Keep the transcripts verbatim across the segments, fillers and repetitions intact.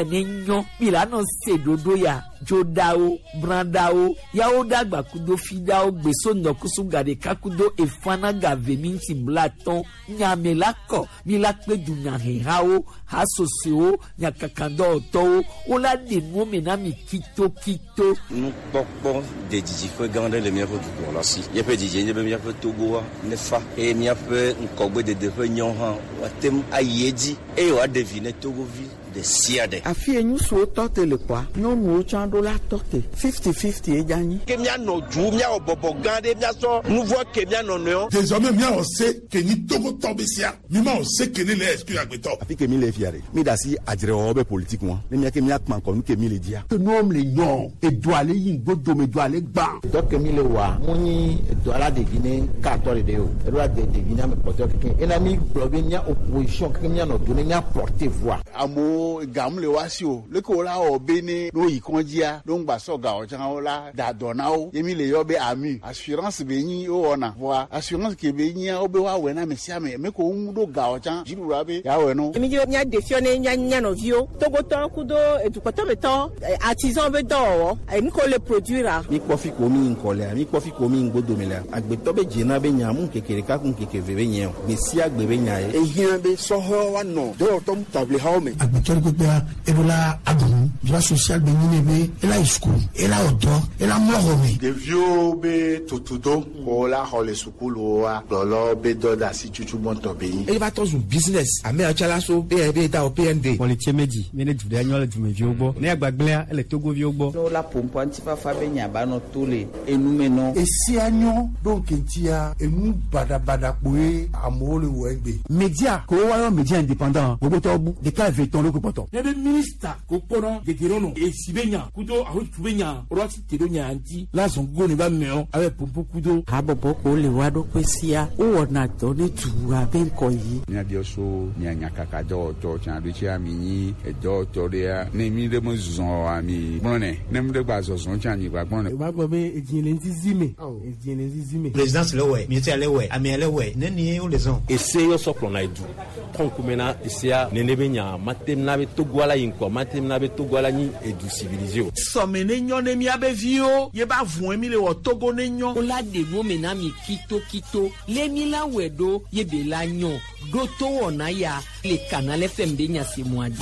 nenyo milano sedodo ya jodao brandao yao dagba kudo fidao gbeso nokusu gade kakudo efana gave minti blaton nyamelako milakpe dunya hehao hasoseo nyakakando to ola de nomena mi kito kito nous pokpo de diji fe gande le mia fotu ko lasi ye pe diji ne be mia fotu go ne fa e mia fe nkogbe de de fe nyon han watem ayeji e wa devine togovi de siade afie nyu so tote le kwa no no chando la tote fifty fifty e jani ke mia no ju mia obobo gande mia so nouveau ke mia no no désormais mia on sait que ni togo tobesia mi ma on sait que ni le excuse agbeto afi ke mi le fiare mi da si adire obe politique won ne mia ke mia kman ko ke mi le dia que nom le yon e do ale yin godo me do ale gba to ke mi le wa muni do ala de Guinée ka to le de o e do de de Guinée me poto ke e na mi blobe nya opposition ke mia no do ne nya porter voix amo gamle wasio le ko la obene no ikonjia do ngba so ga o chan o la da donao yemi le yobe ami assurance be yin o ona voa assurance ke be yin o be wa we na mesia me me ko do ga o chan jiru ra be ya we no yemi je nya defione nya nya no vio togo to kudo edukoto beto artisan be do e ni ko le produire mi kofi ko mi nkole mi kofi ko mi ngodo mele agbeto be jina be nya mu kekere ka kun kekeve be nya be si agbe be nya e yin be so ho wa no do to table ha o me agbeto ko pe ebola adun droit social be ni be ela school ela odo ela mohome de vieux be totudo ko la hole school wa lolo be do da si chuchu bonto be yin e va to business ame achala so be be ta o P N D politie meji mene du annual du meji ogbo ne agbagble ele togo vi ogbo no la pompo antifa fa be nya ba no tole enu me no e si anyo donc entia enu bada bada poe amole wo egbe media ko wa yo media indépendant ogbo to bu de ka veton lo ko poto ne be minister ko pono gegerono e sibenya kudo aho tubenya roti tedonya anti la zongo ne ba meo ave pompo kudo habobo ko le wa do pesia o wona to ne tuwa be ko yi nya dio so nya nya kaka do to chan do chi ami ni e do to dia ne mi de mo zon ami brone ne mi de gba zon chan ni gba brone ba go be ejin le nzizime ejin le nzizime présidence le we ministère le we ami le we ne ni o le zon ese yo soklo na edu konkumena isia nenebenya matemna be togwala yinko matemna be togwala ni edu civilisé somene nyone mi abevio ye ba vun mi le wo togo ne nyon ola de mo mena mi kito kito le mi la wedo ye be la nyon do to wona ya le canal F M de nya se moadi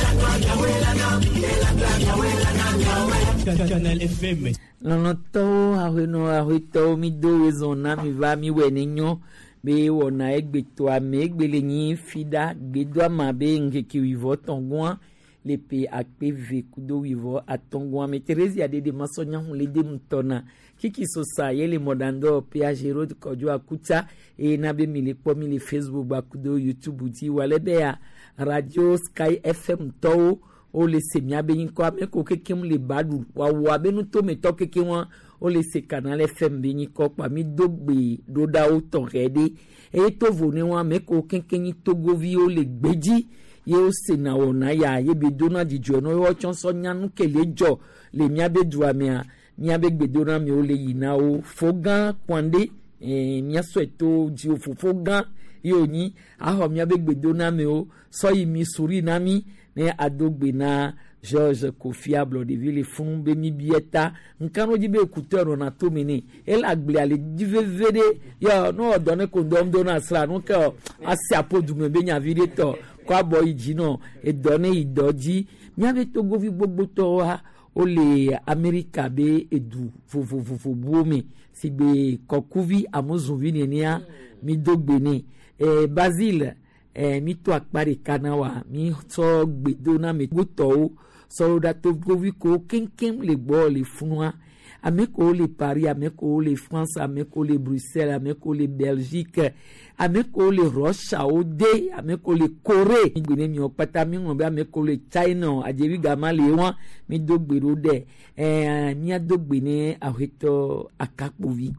canal F M lono to aheno ahito mi do ezona mi va mi we ne nyon be wona egbeto ame egbele yin fida gbedo ama be ngeki wivo tongwa le pe akpe ve kudo wivo atongwa me Teresa de de masonya hu le de mtona kiki so sa yele modando pe ajero de kojo akuta e na be mi le po mi le Facebook ba kudo YouTube ti wale be ya radio Sky F M to o le semia be yin ko ame ko kekem le badu wa wa be nu to me to keke won o le se canal F M be yin ko pa mi dogbe do da o ton rede e to vo ne wa me ko kenken togo vi o le gbeji ye o se na wona ya ye be dona di jo no yo chon so nyanu kele jo le mia be dua me a mia be gbedona mi o le yina o fogan kwande eh mia so eto ji o fogan yo ni aho mia be gbedona me o so yi mi suri na mi ne adogbe na George Kofiable de ville fun be mi bieta nkano jibe écouteur na to mini el agble ale divevede yo no donne ko dom dona sra no ka asi apodu me be nya vide to kwa boy jino e donne idoji mi ave to govi gbogbo to wa o le America be edu fo fo fo fo buomi si be kokuvi amozunvi ni nia mi dogbe ni e Basile e mi to akpare kanawa mi to gbedona me guto so da to govi ko kenken le gbo le funwa ameko le Paris ameko le France ameko le Bruxelles ameko le Belgique ameko le Russia ode ameko le Corée gbene mi opata mi won be ameko le China ajebi gama le won mi dogbero de eh mi adogbe ni ahito akapovi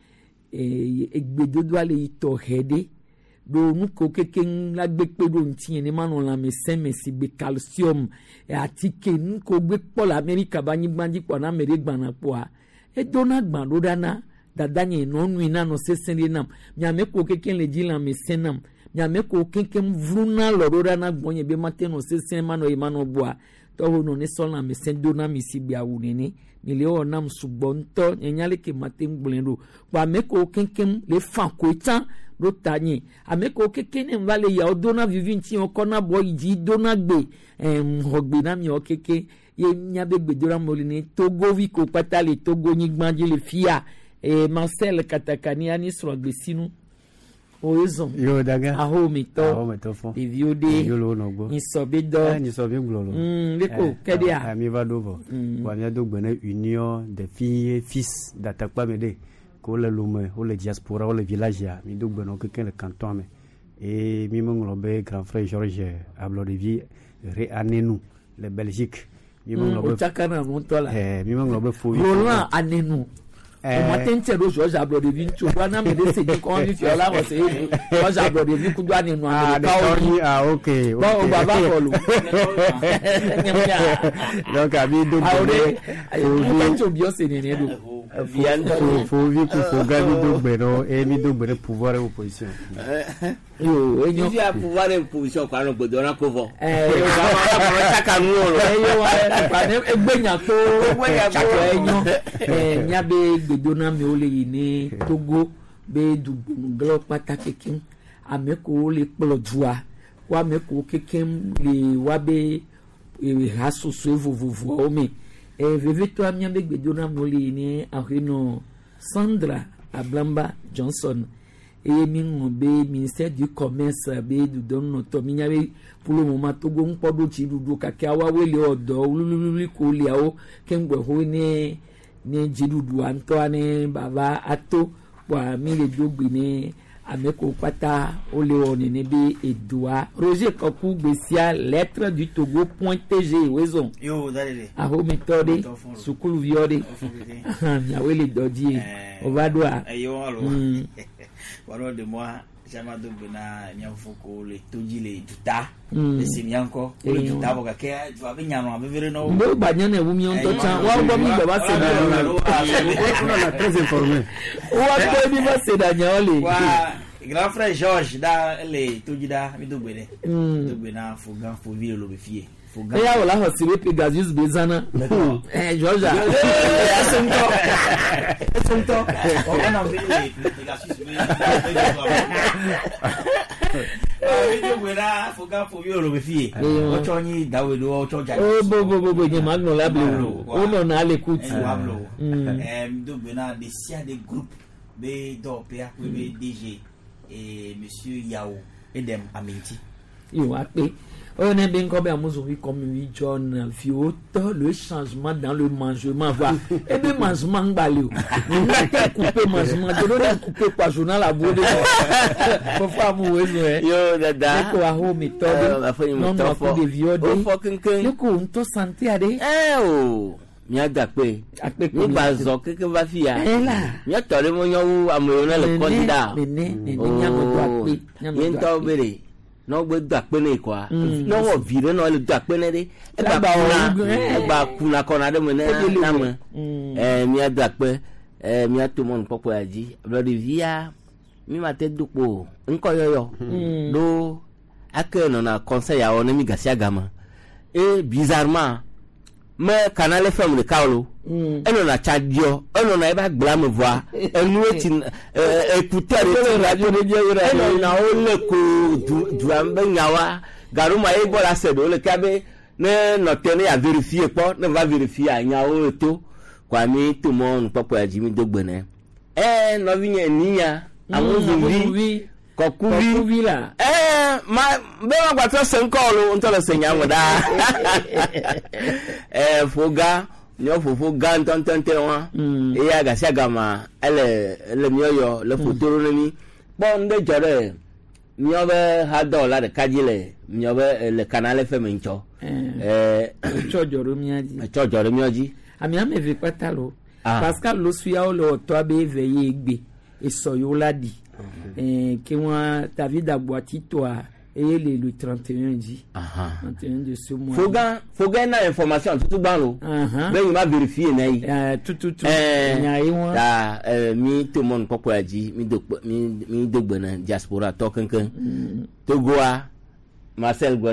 eh egbedodo ale ito hede do nuko keken la gbe pe do ntin ni manu la me sen me si be calcium e atike nuko gbe po la America ba yin gbanji po na mere gbana po a e do na gban do dana dada ni no nu ina no sesen ri nam nya me ko keken le ji la me sen nam nya me ko keken vruna lo do dana gbonye be maten no sesen manu e manu bo a to no ne so na me sendo na me si bia wo ne ni le o nam sugbon to nyale ke matem gblendo pa me ko kenkem le fan ko tan do tani ameko keke ne vale ya odona vivinti on kona boy ji dona gbe em hogbe na mi o keke ye nyabe gbedora molini Togo vi ko patale Togo ni gbanji le fia e Marcel Katakani ani so gbe sinu oizon yo daga aho mi to aho mi to fo e viode yo lo no gbo ni so be do ni so be glo lo mm leko kedia a mi va do bo wa mi do gbene union des filles fils d'Atakpa Mede ko le lume o le diaspora o le village ya mi do gbeno ke le canton me et mi mo nglobe grand frère Georges Ablodivie re anenu le Belgique mi mo nglobe chakana mo to la eh mi mo nglobe fo Roland anenu o matente do Georges Ablodivie tu wana me de se di ko ni fi ola wo se Georges Ablodivie ku do anenu america ah okay ba o baba ko lu donc abi do gbene o to bi o se ni ni do faut faut vivre pour faut gagner do gbeno et mi do gbene pouvoir et opposition yo enyo fi pouvoir et opposition kwa no gbodo na ko vo eh yo ba ma chaka nu oro eh yo wa pa ne egbenya to chaka enyo eh nyabe gbedo na mi o le ni Togo be du glo pata kekin ameko le plodua wa meko kekin le wa be e hasusu vovovo o mi e veveto amia be gbedo na mi o le ni ahino Sandra Ablamba Johnson et mi ngombe ministère du commerce be du don no to mi nyabe pour le moment Togo npodo chi dudu kaka wa wele odo ulululi ko le awo kengwe ho ni ni jidudu anto ani baba ato wa mi le dogbe ni ameko pata o le oni ni bi edua Roger Koku Gbesia lettre du Togo point tg wezon yo dalele aho mi tode sukulu viode ya wele dodie ovadwa ayo alo waro de moi jama do bena nyafoko le toji le tuta e simyanko le tuta boka ke va binyano abevere no ndo banyane wumi on to chan wa bo mi baba se on a très informé wa ko bi ba se da nyole wa grand frère Georges da le toji da mi do bene do bena fuga fo vi lo be fie fuga ya wala ho siwe Pegasus bezana eh Georges eh asonto asonto on a vu les Pegasus be video wera fuga fo vi lo be fie o chonyi dawe do o choja o bo bo bo bo ni magno la blo o no na le kuti eh do bena des sia des groupes be do P A be D G et monsieur Yao Edem Aminti yo ape on est bien comme amuzuvi comme lui John Fioto le changement dans le mangement va et bien mangement balio on a coupé mangement de l'autre coupé quoi journal à bout de faut faire mourir yo dada ko a ho méthode non non faut de viode le ko on to santé ade eh oh mi agakpe ni bazo keke va fia mi atore mo nyawu amoyo na le konda nene nene nyamu to akpe nyamu to bere no gbe gakpe ne kwa no wo vire no le gakpe ne de e ba kuna e ba kuna kona de mo na na mo eh mi agakpe eh mi atomo npopo aji bloody via mi ma te dupo nko yoyo do ake no na conseil ya on mi gasia gama et bizarrement mais canal F M le kaolo eno na chadio eno na eba gba me voix enu eti écouter le radio de Dieu eno na o le ko du ambe nyawa garuma e bola sedo le kabe ne no tene ya vérifier po ne va vérifier anyawo eto kwa mi to mon popo ya jimi dogbene eh no vinye niya amuzuvi Kokuvi la eh ma be ma gba to sen call nto le senya mo da eh foga nyo fofo ga nton ton te won e ya ga sia gama ele ele mi oyo le fotoro ni bon de jore mi obe ha dollar de kajile mi obe le canal F M ncho eh chojoro mi aji chojoro mi aji ami ame ve patalo Pascal lo suya o lo to abe veye egbe esoyo ladi eh que moi David Aboati toi et le le trente et un dit trente et un de ce mois foga foga na information tout ban lo ben il m'a vérifié na yi eh tout tout tout nyai won da eh mi to mon popo aji mi do mi mi do gbona diaspora to kankan Togoa Marcel Gone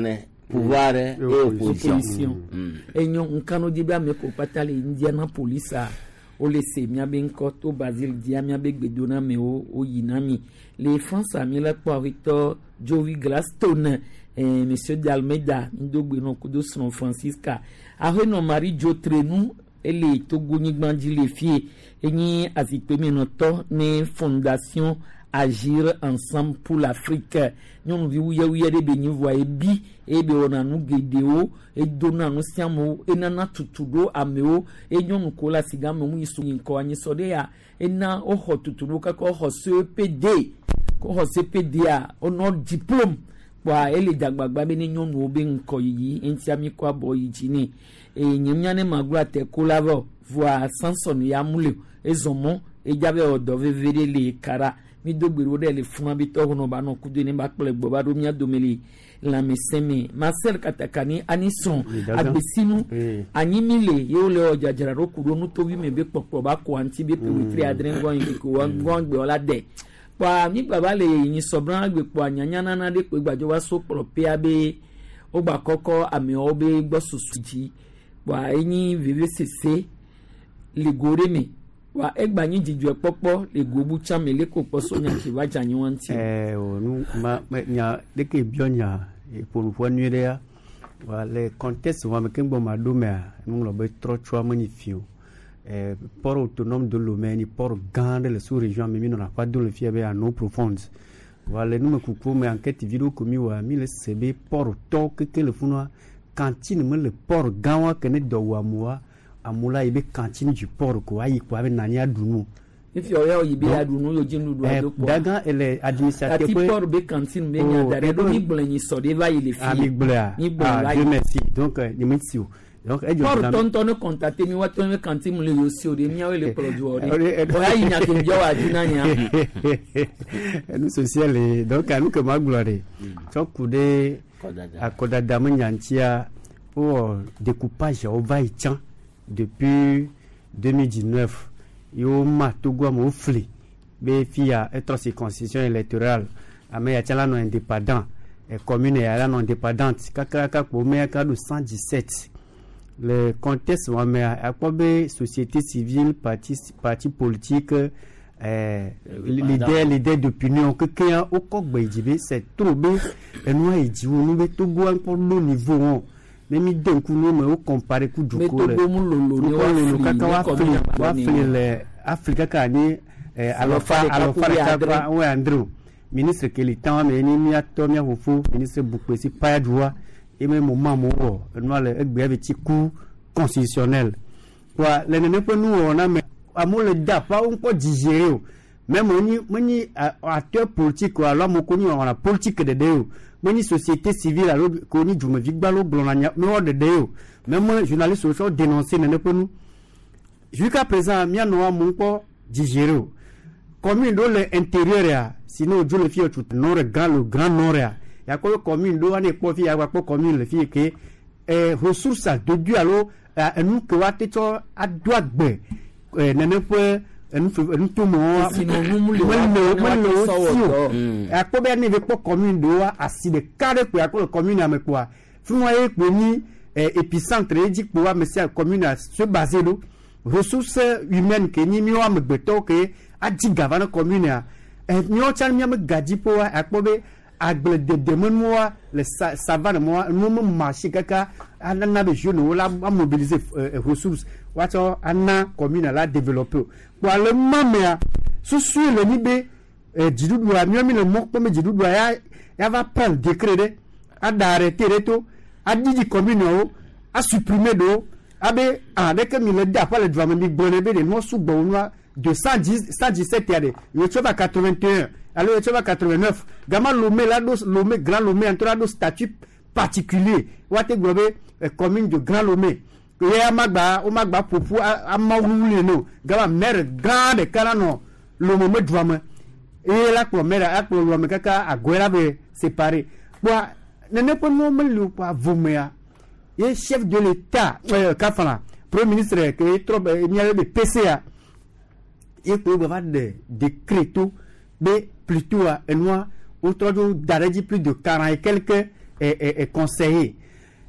pouvoir et opposition enyo nkano di ba me ko patale indiana police a o le se mia ben ko to Basil dia mia be gbedona me o o yinami les France a mis la pour Victor Joey Gladstone et monsieur d'Almeida ndogbe no kudo San Francisca a no Marie Jo Trenu ele togo ni gbandi le fie eni azipemi no to ne fondation Agir ensemble pour l'Afrique. Nous vivons ya de beni voye bi e be ona nu gedeo e dona no siamo e nana tutudo ameo e nyonu kola sigame mu isu nko anyi sode ya e na oho tutudo ka ko ho C P D ko ho C P D a ono diplôme kwa ele dagbagba be ni nyonu obe nko yi enti ami kwa boy jini e nyemnyane magura te kolavo voa Samson ya mule e zomo e jabe odo vevere le kara mi dogbero de le fuma bi to hono ba no kudu ni ba kple gbo ba do mi adomeli la mesemi Marcel Katakani anison abesinu anyimile ye ole ojajara ro kuro nu to wi me be popo ba ko anti be pe witri adren go yin ko wan gon gbe ola de pa mi baba le yin sobran agbe po anyanya na na de pe gbajo wa so pro pe abe o gba koko ami obe gbo susuji wa yin vive cc le gore me wa egba yin jiju popo le gobu chamele ko poso nya ki wa janyi wanti eh onu ma nya de ke bionya e pour pour nuire wa le contexte wa me kembo ma do me nous lo be trop trop magnifique eh port autonome de Lomé ni port grande le sous région mais nous n'a pas de le fier à nos profondes wa le nous me coucou mais enquête vidéo commis wa mi le C B port to que que le funwa cantine me le port gawa que ne do wa moi amula ibe cantine du port ko ayi ko abe nani adunu if yo yo ibe adunu yo jinu do ado ko daga ele administrateur ko port be cantine be nya dare do mi blanyi so de va ile fi ami bla ni bla Dieu merci donc ni merci donc e jo port tonton no contacter mi wato me cantine le yo si o de mi awele produit o de ayi nya ke jo wa dina nya nous social et donc anu que ma gloire so kude akoda damu nyantia pour découpage au vaichan depuis deux mille dix-neuf yo ma togwa mo fli be fia être circonscription électorale ame ya chala no indépendant et commune ya non indépendante kaka kaka ko me ka do cent dix-sept le contexte wa me akobe société civile parti parti politique euh l'idée l'idée d'opinion que que au kokbe jibe c'est trop be et nous e jiwo nous be togwa pour le niveau même d'un coup nous me comparer coup du coup le le kaka wa fili wa fili le Africa kani alors fa alors fa ouais Andrew ministre Kelitan mais ni mi atomia hofu ministre Bukwesi Payadua et même moment mo no le egbe avec coup constitutionnel quoi le ne peut nous on a mais amour le da pas on peut digérer même oni moni acteur politique ou alors mo koni on a politique de deo moni société civile alors koni djuma vigbalo blonanya mais de deo même journaliste social dénoncer ne peut nous jusqu'à présent mia no mo ko digérer commune dans l'intérieur sinon je le fie tout nord grand le grand nord ya ko commune do ane ko fi ya ko commune le fie que eh ressources de Dieu alors nous que wa teto adwa gbe ne ne peut nous tout mo sinon nous le a ko be ni ko commune do asi de carré ko ya ko commune ame quoi fumoye ko ni épicentre dit ko wa monsieur commune se baser do ressources humaines que ni mi wa me beto que a di gavana commune a nyo chan mi am gadi po a ko be agble de demon mo le savane mo no mo marché kaka anana be jeune wala mobiliser ressources wato anna commune la développer kwa le mamea susu le nibe jidudu a mi le mo ko me jidudu ya ya va prendre décret de a d'arrêter reto a di commune o a supprimer do abe ah dès que mi le da pas le doit me bonne be de no su bonwa de cent dix cent dix-sept yade yo choba quatre-vingt-un alors yo choba quatre-vingt-neuf gama Lomé la dos Lomé grand Lomé entra do statut particulier wate gobe commune de grand Lomé ya magba o magba popu amawulu no gama maire grande karano Lomé me doit me et la ko maire a ko Lomé kaka agwera be séparé boa nene po no me lu pa vomea et chef de l'état euh kafala premier ministre que trop il y a le P C A et pour avoir des décrets tout mais plutôt à un mois autour d'arrêter plus de quarante et quelques et, et, et conseillers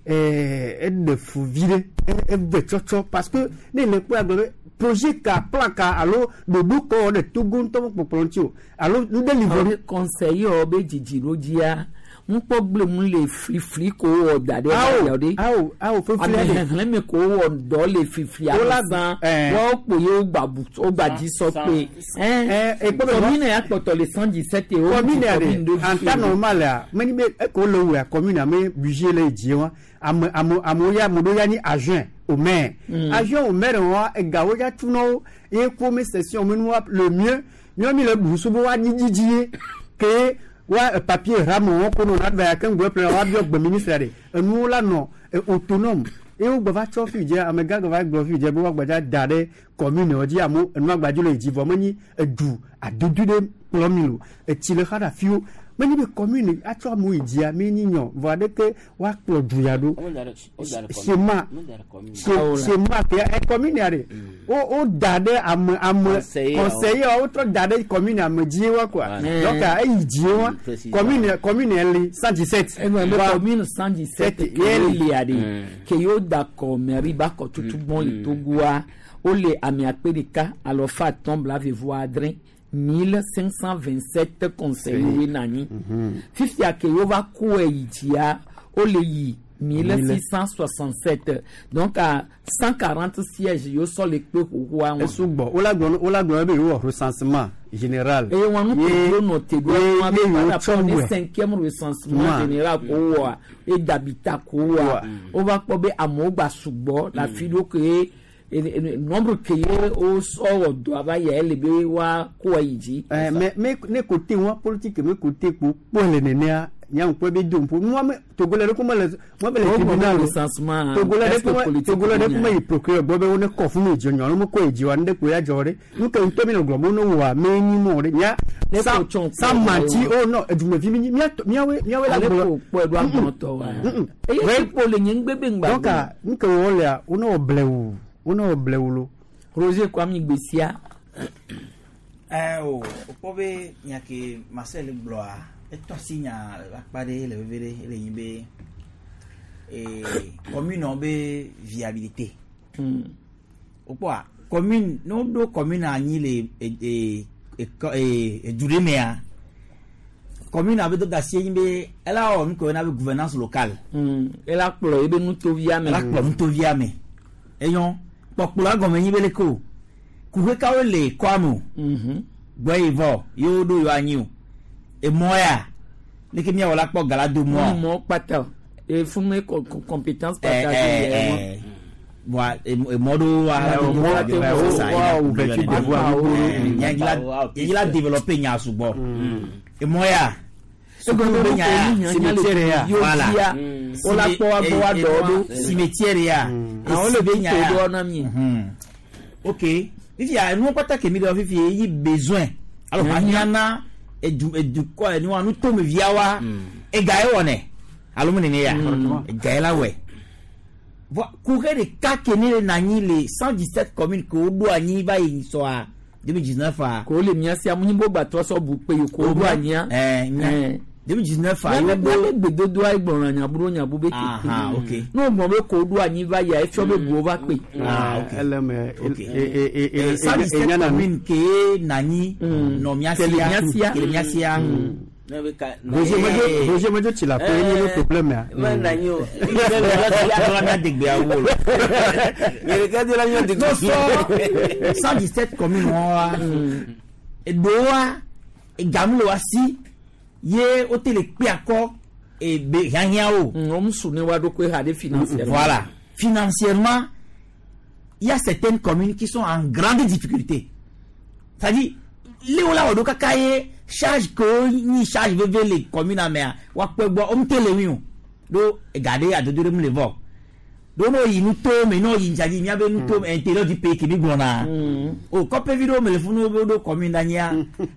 eh de fouvire e be chocho parce que ne le quoi projet ka plan ka allo de bouko de tugun to popolantio allo nous délivrer conseiller obe jijiro dia un problème le free ko o dade yode aw aw fo free le me ko o do le free ala wo po yo gbabu o gbaji so pe eh e commune ya poto le cent dix-sept euro commune en temps normal mani be e ko lo wa commune me budget le ji wa am am am ya mo do ya ni agent au maire agent au maire wa e gawo ya tuno e ko me session me le mieux mi mi le busu bo wa ni jijie que wa papier ramo ko no na ba kan go plan wa bi ogbe ministre de enu la no autonome e o gba va cho fi je amega gba va gbo fi je bo wa gba dade commune o ji amu enu agbajulo ijivo mani edu adudu de plomilo e ti le khada fiu mani be commune a cho mu ijia me ni nyon vo de ke wa plodu yado c'est ma c'est ma que e commune are o o dade am am conseiller o to dade commune am ji wa quoi donc a iji wa commune commune elle cent dix-sept e mo commune cent dix-sept elle y a dit que yo d'accord mairie ba ko tutu bon le togua o le ami apelika alors fa tombe la voir adrin mille cinq cent vingt-sept conseillers nani fifty a que yo va ko ijia o le yi mille six cent soixante-sept donc à cent quarante sièges yo so le pe wa e subo o la gbon o la gbon be yo recensement général et on nous peut noter on va prendre le cinquième recensement général ko wa et d'habitat ko wa on va ko be amogba subo la filo que nombre que au sort doit va y aller be wa ko yiji mais mais ne côté wa politique me côté pour pour les nénéa nyam ko be dum pour moi togolais ko ma moi be le tribunal recensement togolais ko togolais ko ma procureur bo be wona ko fu me jonyo no ko eji wa nde ko ya jore nka nto mi no globo no wa me ni mo de ya sa sa manti oh no eduma vi mi mi miawe miawe la ko ko do am to wa e ko le nyin gbebe ngba donc nka wo le uno blewu uno blewulo Roger Kwame Gbesia eh o ko be nyake Marcel Bloa eto sinya la pare le vere le yimbe et commune be viabilité hmm o quoi commune no do commune ani le et et et duremea commune avec d'autres assieds yimbe elle a on ko na gouvernance locale hmm elle a plo ebe nu to via me la plo nu to via me eyon popula gomen yimbe le ko ku ka o le kwamu mhm boy ivo yo do yo anyu e moya le ke mi wala po galado mo mo pata e fun me compétence pata e wa e modo wa wa ou vetu de voir yangila yangila développer nya subo e moya e go be nya cimetière ya voilà o la po wa wa do cimetière ya a o le be nya do na mi OK if ya no pata ke mi do fifi yi besoin alors anyana e du e du ko ni wa nu to me viawa e gae wone alo mene ya e gae la we vo courir de cas que ne na ni les cent dix-sept communes ko do anyi ba yi so a deux mille dix-neuf a ko le mi asia munyi bo gba to so bu pe ko do anya eh deux mille dix-neuf a yo bo be do do ai gbon anya buru nya bu be ke ah OK no mo be ko do anyi ba ya e fio be bu over pe ah OK elle mais et et et cent dix-sept communes ke nani no mi asia ke mi asia Roger Majo Roger Majo ti la ko ni le problème ya man na yo ile la ya la degbe awo ye ka di la yo degbe cent dix-sept communes wa e doa e gamulo asi ye o tele pe akọ e be yanya o o msu ni wa do ko ha de financièrement voilà financièrement il y a certaines communes qui sont en grande difficulté. C'est-à-dire les ola odo kakaye charge ko ni charge veve les communes a mer wa pe gbo o mtele wi o do gade adodore mu le vo do no yi nu to me no yi njaji mi abe nu to intérieur du pays ki bi gbona o ko pe video me le funu do commune dania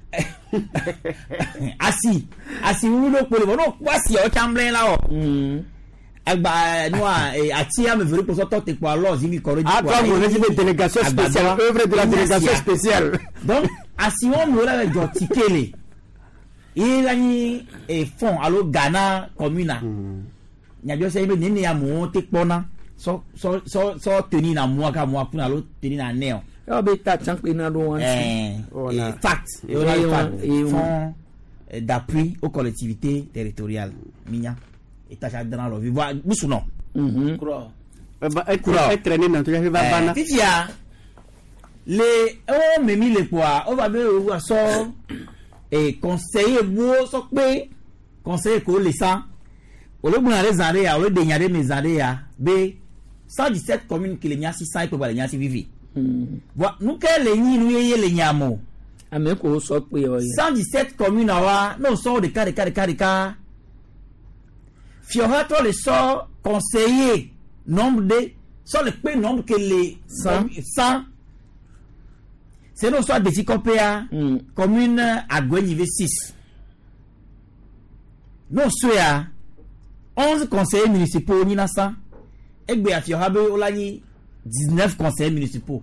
asi asi wu do po le no kwasi o chamberlain la o agba no ati am vere pour sortir te pour laws mi corrige ah toi vous avez une délégation spéciale œuvre de la délégation spéciale donc asi on mo la do tikele il a ni e fond allo Ghana commune nyabio se be nini ya mu te pona so so so so teni na mu aka mu akuna lo teni na neo yo be ta chan pe na do wan eh fact et on fact et fonds d'appui aux collectivités territoriales minya et ta dans lo vivre busu non mhm croix être traîné dans tout va bana fifia les oh memi le quoi on va be o so et conseiller bo so pe conseiller ko le ça o le buna les arrêts o le denyare mes arrêts be cent dix-sept communes qui les nya six cents pour les nya vivi voilà nous que les ni nous yé les nyamo ame ko so pe o cent dix-sept communes awa non so de cas de cas de cas de cas Fiorato le sort conseiller nombre de sur le peu nombre que les cent c'est non soit des copéa mm. commune à Gouenive six non soit onze conseillers municipaux ni na cent et bien Fiorabe olani dix-neuf conseillers municipaux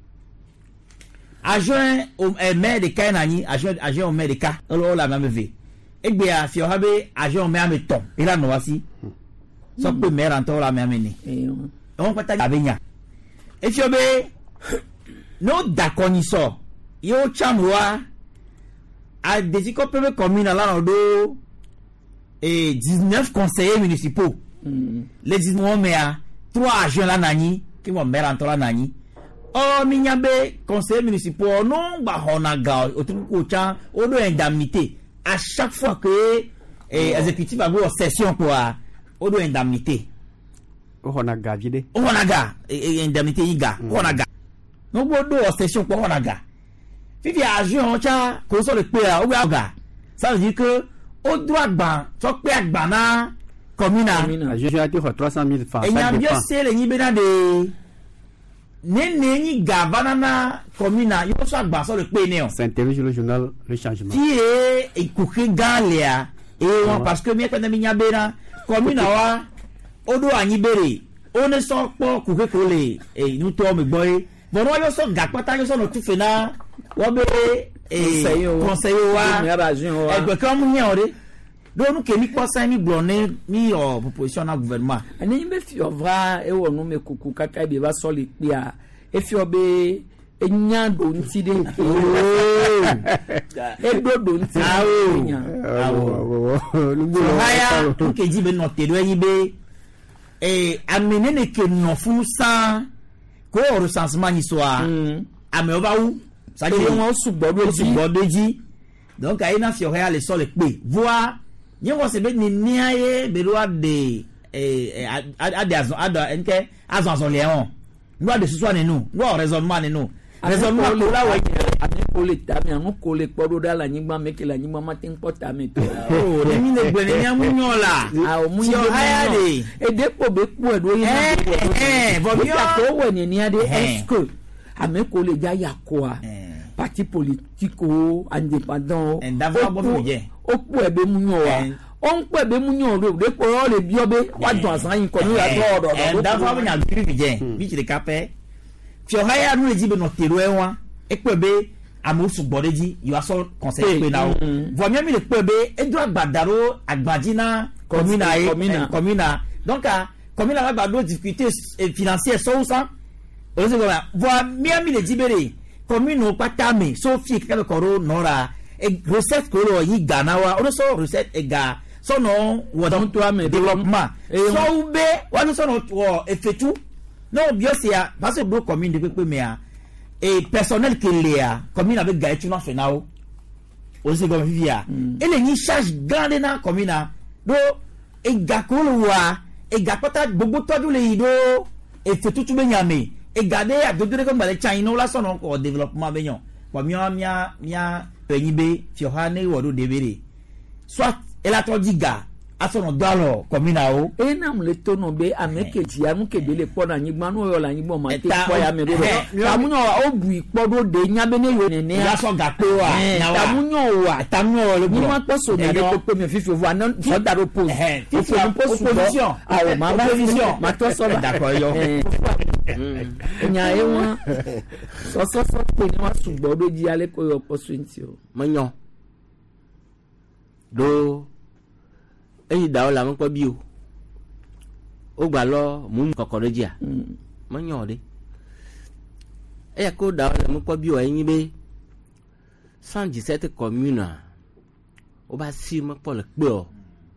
adjoint au maire de Kainani adjoint adjoint au maire de Ka on la même vie et bien Fiorabe adjoint au maire de Tom et là nous voici so pe maire anto la même ni on peut ta abenya et Fiobe no dakoniso yo chamwa a desiko pe commune là do et dix-neuf conseillers municipaux mm. les dix-neuf maires trois adjoints là nani qui vont maire anto la nani oh minyabe conseillers municipaux non ba honaga autour ko cha o do indemnité à chaque fois que eh, exécutif va go session quoi o do indemnité o honaga vide o honaga indemnité yiga o honaga no go do session ko honaga fifi agent cha ko so le pe o ga ça veut dire que au droit gba so pe agba na commune agent a été trois cent mille francs et y a bien c'est le nyibena de ne ne ni ga banana commune yo so agba so le pe ne o c'est interview le journal Le Changement qui est et coucher galia et parce que mi kwenda mi nyabena commune wa odo anyibere one so po coucher ko le e nu to me boy bon yo so ga pata yo so no tufe na wo be e conseil wa e gbe kan mu yan ore do nu ke mi po san mi blonne mi o proposition na gouvernement ani be fi ovra e wo nu me kuku kaka be ba so le pia e fi obe enya do nti de e do do nti awo awo so haya tu ke jibe no te do yin be e amenene ke no fu san ko recensement ni so a ame oba wu ça dit on sugbodo sugbodo ji donc ayi na fi haya le so le pe voir ni won se be ni ni aye be lo ade eh ade azon ada enke azon azon le on ngwa de susu ane nu ngwa raisonnement ane nu raisonnement ko la wa ane ko le tami an ko le podo da la nyigba meke la nyigba ma tin pota me to oh ni mi le gbe ni amunyo la ah o munyo haya de e de po be po e do yin eh bo mi ko we ni ni ade est que ame ko le ja yakoa parti politique o indépendant en d'avant bo je o po e be munyo wa on pe be munyo do de ko le bi obe wa don asan yin ko ni ya do do en d'avant bo nya bi je bi ti de kape fi o haya nu eji be no tero e wa e pe be amusu gbodeji you are so conseil pe na o vo mi mi le pe be e do agbadaro agbadina commune e commune donc commune la agbado difficulté financière so ça o se go vo mi mi le jibere commune o patame so fi ke ko ro nora e recette ko ro yi ganawa o so recette e ga so no wo don to am development so ube wa so no wo efetu no biosia parce que do commune de pepe me a et personnel qui l'est a commune avec gaetu na fenao o se go vivia et les ni charge grande na commune do e ga ko wa e ga pata gbogbo todu le yido e fetu tu be nyame e ga de a do de ko mbale chan no la so no ko development be nyon wa mia mia mia penyibe fi ha ne wo do debere soit ela to diga asono dalo commune o e na mle to no be amekeji amu kedele po na nyigba no yo la nyigba ma te po ya me do tamunyo o bu ipo do de nyabe ne yo ne ne aso ga pe wa na wa tamunyo wa tamunyo le ni ma pe so de ko pe me fifi wa na so da ro pose o fo ni pose opposition awo ma ma opposition ma to so d'accord yo nya e won so so so pe ni wa sugbo do ji ale ko yo opportunity o manyo do eyi da o la mo po bi o o gba lo mu kokoro ji a mo yan de e ko da le mo po bi o yin be cent dix-sept communes o ba si mo po le pe o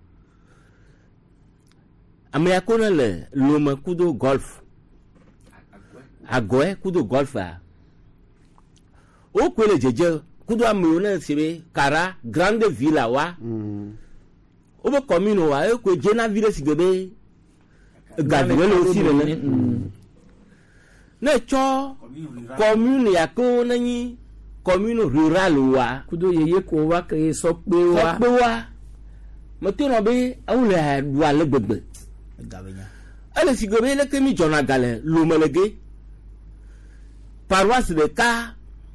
ame ya ko na le lo mo kudo golf agoe kudo golf a o ko le jeje kudo ame o na se kara grande ville wa o be commune wa e ko je na ville si gebe gadwe lo si le ne cho commune ya ko na ni commune rurale wa kudo yeye ko wa ke so pe wa so pe wa mo te no be awule wa le gbegbe gabenya ale si gebe le ke mi jona gale lo melege paroisse de ka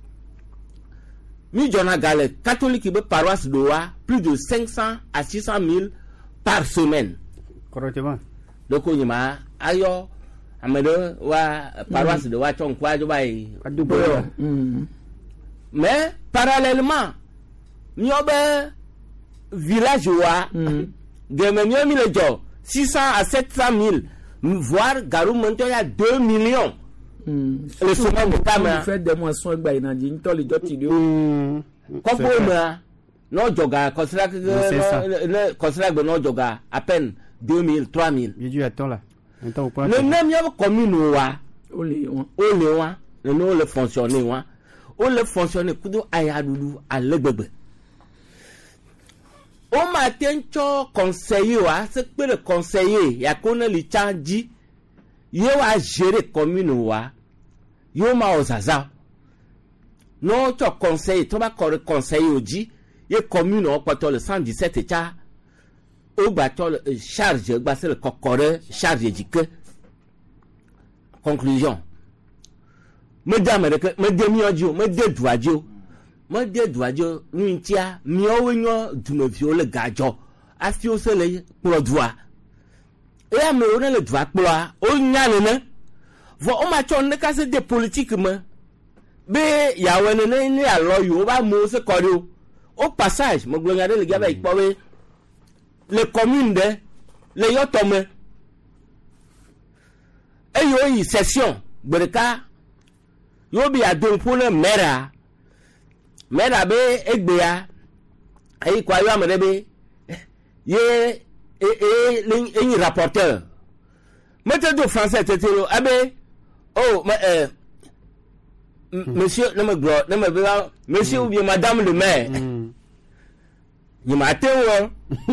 mi jona gale catholique be paroisse de wa plus de cinq cents à six cents mille par semaine correctement donc on ma ayo amede wa paroisse de wa chon kwa jo bai mais parallèlement nyobe village wa gemenyo mi le jo six cents à sept cents mille voire garou monto ya deux millions le semaine de Tama fait des moissons gba ina di nto le joti de ko po ma no joga considère que le considère que no joga à peine deux mille trois mille il dû attendre là maintenant au point le même yo commune wa o le won o le wa le no le fonctionner wa o le fonctionner kudo aya dudu alegbegbe o ma tencho conseiller wa c'est que le conseiller ya kona li chanji yo wa gérer commune wa yo ma ozaza no cho conseiller to ba ko conseiller oji ye commune o poto le cent dix-sept cha o gba to charge gba se le kokore charge jike conclusion me da me ke me de mi oji o me de duaji o me de duaji o ntia mi o wenyo dumevi o le gajo afi o se le produa e me o ne le dua ploa o nya ne ne vo o ma cho ne ka se de politique me be ya wene ne ni alo yo ba mo se kori o au passage mo gbo ngade le gaba ipowe le commune de le yo tome e yo yi session gbereka yo bi adon pour le maire maire be egbe ya ayi kwa yo amede be ye e e le rapporteur mettez de français tetelo abe oh mais euh monsieur ne me glo ne me ba monsieur ou bien madame le maire ni matin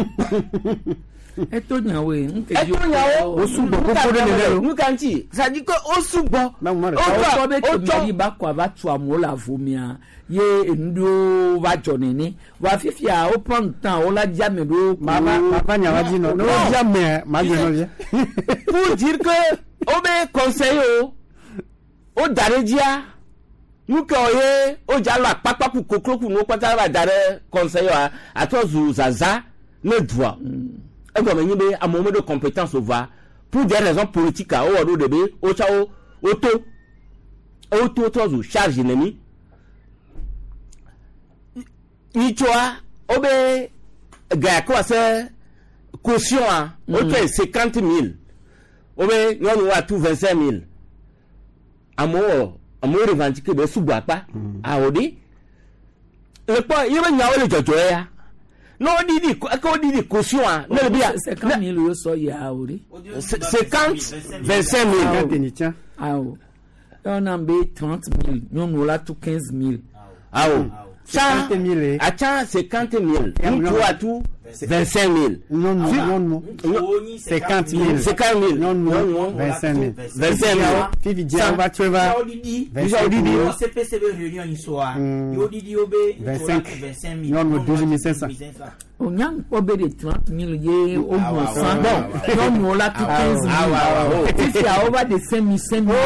e to nyawe nke e to nyawe o subo ko ko de le nu kanti ça dit que o subo o to be to mari ba kwa ba tu amola vomia ye ndo va jonene wa fifia o prend temps o la jamais do mama papa nyawa di no no jamais ma no pour dire que o be conseil o o daredia nous koye o jalo apapa ku kokroku no kwata ba dare conseil a atozu zaza ne doit e go menyi be amomo de compétence au va pour des raisons politiques a o do de be o chao auto auto tozu charge ennemi ni choa o be ga ko se caution a o te cinquante mille o be no wa tout vingt-cinq mille amo amo revendiquer be subu apa a odi le po yebe nyawo le jojo ya no didi ko didi caution a no le bia cinquante mille yo so ya odi cinquante vingt-cinq mille tiens ah on a be trente mille non la tout quinze mille ah cinquante mille à cinquante mille nous pour tout vingt-cinq mille non non non cinquante mille cinquante mille non non vingt-cinq mille vingt-cinq mille fifi dia va tu vas vingt-cinq mille C P C B réunion histoire yo didi obe vingt-cinq mille non non douze mille cinq cents on y a obe de trente mille ye au moins cent bon non non là tout quinze mille ah ouais fifi a over de cinq mille cinq mille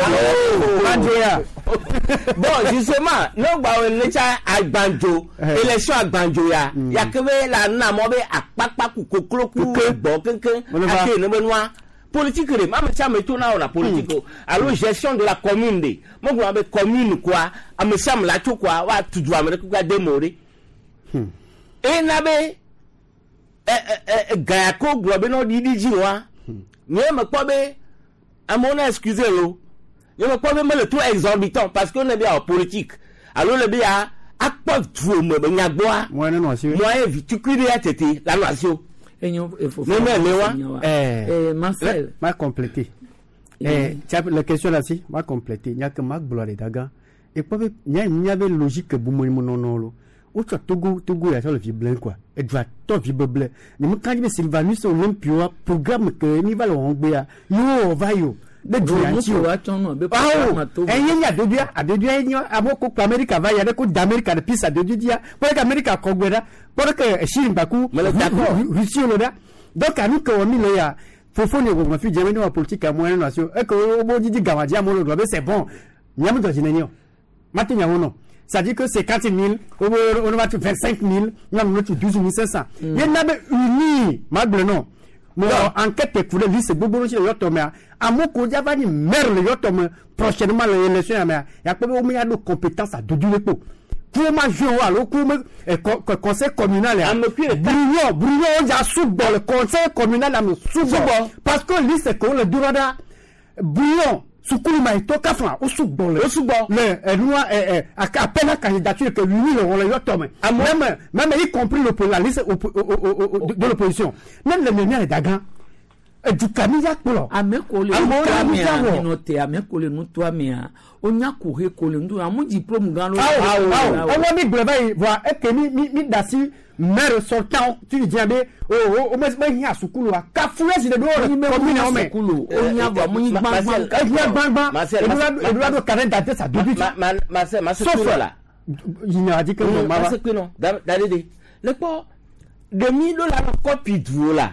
bon justement no gba o le cha agbanjo élection agbanjo ya ya kebe la na mo be apapa ku kokroku gbo kankan ake ne benwa politique re ma me cha me to na ona politique alors gestion de la commune de mo gbo be commune quoi am sam la to quoi wa tudu am re ku ga demore e na be eh eh ga ko gbo be no di di ji wa mais me pas be à mon excusez le je me pas me le tout exorbitant parce qu'on est bien en politique alors le bien à pas tout me ben ya bois moi non non c'est moi tu cuire à tété la nation et il faut mais mais eh Marcel m'a complété eh la question là-ci m'a complété il y a que Marc Blois et Daga et pas il y a il y avait logique que boumou non non lo ou tu Togo Togo il y a le vieux blanc quoi et tu as ton vieux blanc mais quand il Sylvanus Olympia programme que ni va le hongbe yo va yo de dianti o atono be pa o enye ya de dia ade dia enyo aboko ko America va ya de ko d'America de pisa de dia pour que America ko gbeda pour que Chine baku Russie lo da donc anu ko mi lo ya fofo ne go mafi jeme no politique à moyen nation e ko bo didi gamadia mo lo c'est bon nyam do jinenyo mati nyawo no ça dit que c'est quatre mille on va tu vingt-cinq mille nyam no tu douze mille cinq cents il n'a be uni magle non mais enquête pour le lycée bobo ci yoto mais amoko javani maire le yoto mais prochainement l'élection mais il y a pas au moins de compétences à dodu le po pour ma jouer alors comme conseil communal Bruno Bruno on a sous le conseil communal am sous parce que lycée que le durada Bruno sukulu maito kafra o sugbo le sugbo le noa appelle la candidature que lui le on le yoto mais même même y compris le pour la liste de l'opposition même le mien dagan du camilla polo ameko le amea note ameko le nuto amea onya ko he ko le ndu amu diplôme gano ah on mi breve voir et que mi mi dasi maire sortant tu dis bien oh oh mais mais ya sukulu a kafure si de do commune o me sukulu onya ba mu gbangban ya gbangban eduardo quarante ça depuis ma ma ma c'est là il a dit que non ma c'est que non d'aller le pas deux mille dollars copie du là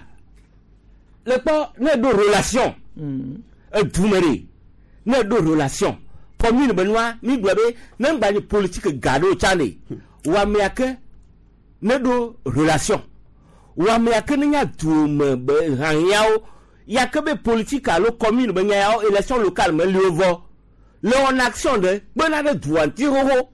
le pas ne de relation euh douméré ne de relation commune benoît ni dobe nem ba ni politique gado chane wa miake ne do relation wa miake ni nya doum be hanyao ya que be politique à lo commune be nya élection locale me levo le en action de benade douanti roho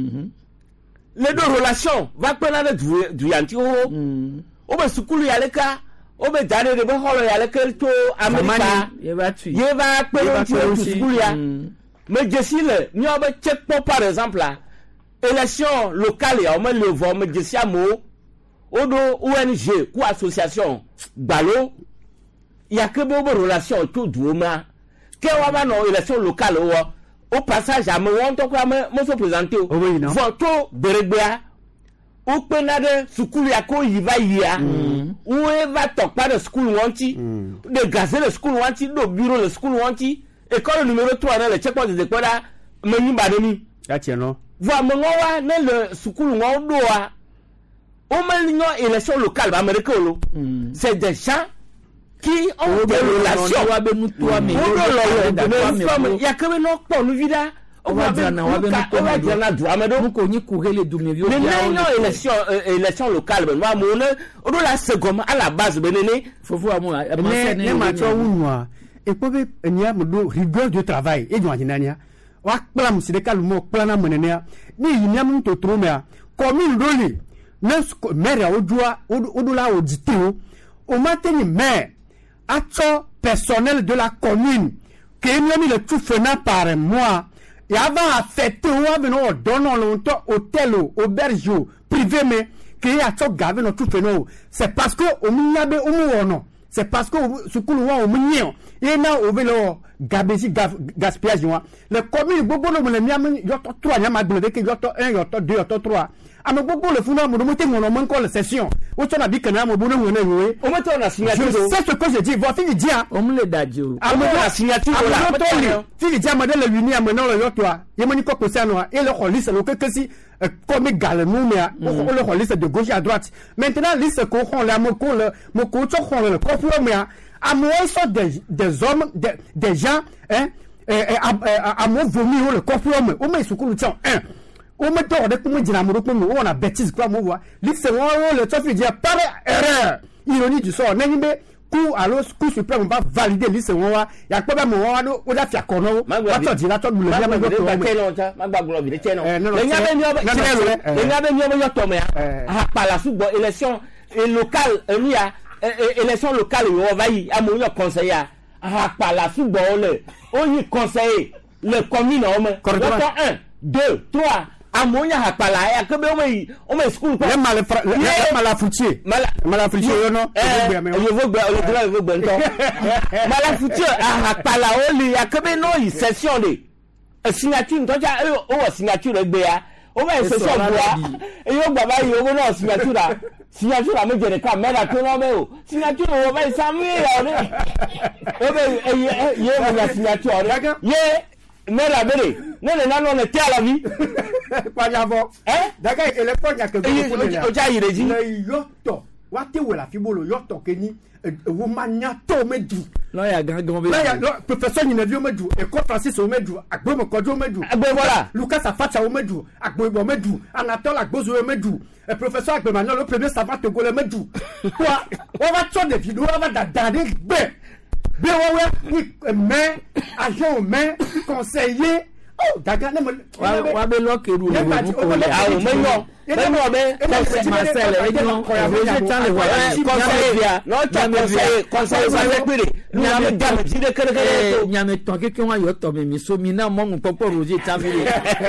le do relation va benade douanti roho o be sukulu ya leka o be dare de be holo ya leka to America ye va tu ye va pe to sukulu ya mais je suis le ni on be check par exemple là élection locale ya o me le vo me je suis amo odo O N G ou association balo ya que be relation to duoma que wa ba no élection locale o au passage à me won to kwa me mo so présenter o voto beregbea o pe na de sukulu ya ko yi va yia ou e va tok pa de school wanti de gazer le school wanti do bureau le school wanti école numéro trois dans le checkpoint de Koda me ni ba de ni ya tie no voir me wa na le sukulu ngo do a o me ni élection locale ba Amérique lo c'est des gens qui ont des relations wa be nu to ame il y a que no po nu vida o wa be na wa be nu to ame na du amedo ko ni ku hele du me bio mais non élection élection locale ben wa mo ne o do la seconde à la base benene fofu amu mais ne ma to wunwa e ko be nya mo do rigueur de travail e jwa jinania wa plam si de kalmo plana menenia ni yinya mu to tro me commune doli ne maire o doa o do la o diteo o mateni maire action personnel de la commune que nous mis le tout fena par mois et avant affecté ou avant donnant longtemps hôtel auberge privé mais que y a tout gavé notre tout fena c'est parce que au minyabe au mouono c'est parce que sukulu wa au minyo et na au vélo gabesi gaspillage le commune bobo no le miam yoto trois nyama glode que yoto un yoto deux yoto trois ame bobo le funa mo moté mon mon ko le session o tona bi kana mo bono ngone we o meto na signature c'est ce que je dis voici dit hein on me le dadio ame na signature là fi dit ame de le uni ame no le yoto ye moni ko ko sano et le police le que si comme également mais on le police de gauche à droite maintenant liste ko on la mo ko le mo ko to ko le ko mais ame sont des des hommes des, des gens hein à mo vomi le ko o me sukulu tiens un o me to de kuma jina mo ko mo on a bêtise quoi mo wa liste on le to fi dire par erreur ironie du sort nani be ku alo ku suprême va valider liste on wa ya pe ba mo wa do o da fi akono wa to jina to lu le ya me to ma ke lo ta ma gba glo bi de che no le nya be mi o le nya be mi o yo to me a pa la subo élection locale ni a élection locale yo va yi amoyo conseiller hakpala sugbɔ le oyi conseiller le commune ɔmɛ wɔtɔ un deux trois amewo nya hakpala ya ke be wɔmɛ yi wɔmɛ school kɔ. le mala fra le malafutier mala malafutier yo no yevogbe olodira yevogbe ntɔ malafutier hakpala wo li ya ke be no yi session de signature ntɔtsa o wɔ signature gbe ya o bɛ session bua eyi o gbaba yi o bɛ n'o signature la signature la me jɛrɛ ka mɛ la to n'o bɛ o signature o bɛ samu ye o de o bɛ ye ye o nya signature o de ye mɛ la bɛ de ne de na n'o ne tɛ a la vi. kpanyabɔ ɛ daga élection nya kɛ o ja yire ji. le yɔtɔ waati wɛrɛ fi bolo yɔtɔ ke ni ewu ma nya tɔ me du. lɔya gangan bɛ. lɔya professeur ɲinɛvi o me du école française o me du agbomɔkɔjɔ o me du. agbɛbɔla. lucas afacha o me du agboibɔ me du anatole agbozo o me du professeur agbemanyɔl o premier savant togolais me du. wa wɔn va tsɔ ɖevi ɖo wɔn va dada ɖe gbɛ gbɛ wɔwɛ ni mɛ agent mɛ conseiller. Oh, daga ne mo wa be lo keru le mo ko le awo me yo me mo be Marcel e no Roger tan le wa conseiller no ta conseiller conseiller sa le pere ni na me ga me ti de kere kere nya me ton ke ke wa yo to me mi so mi na mo mu popo Roger tan fi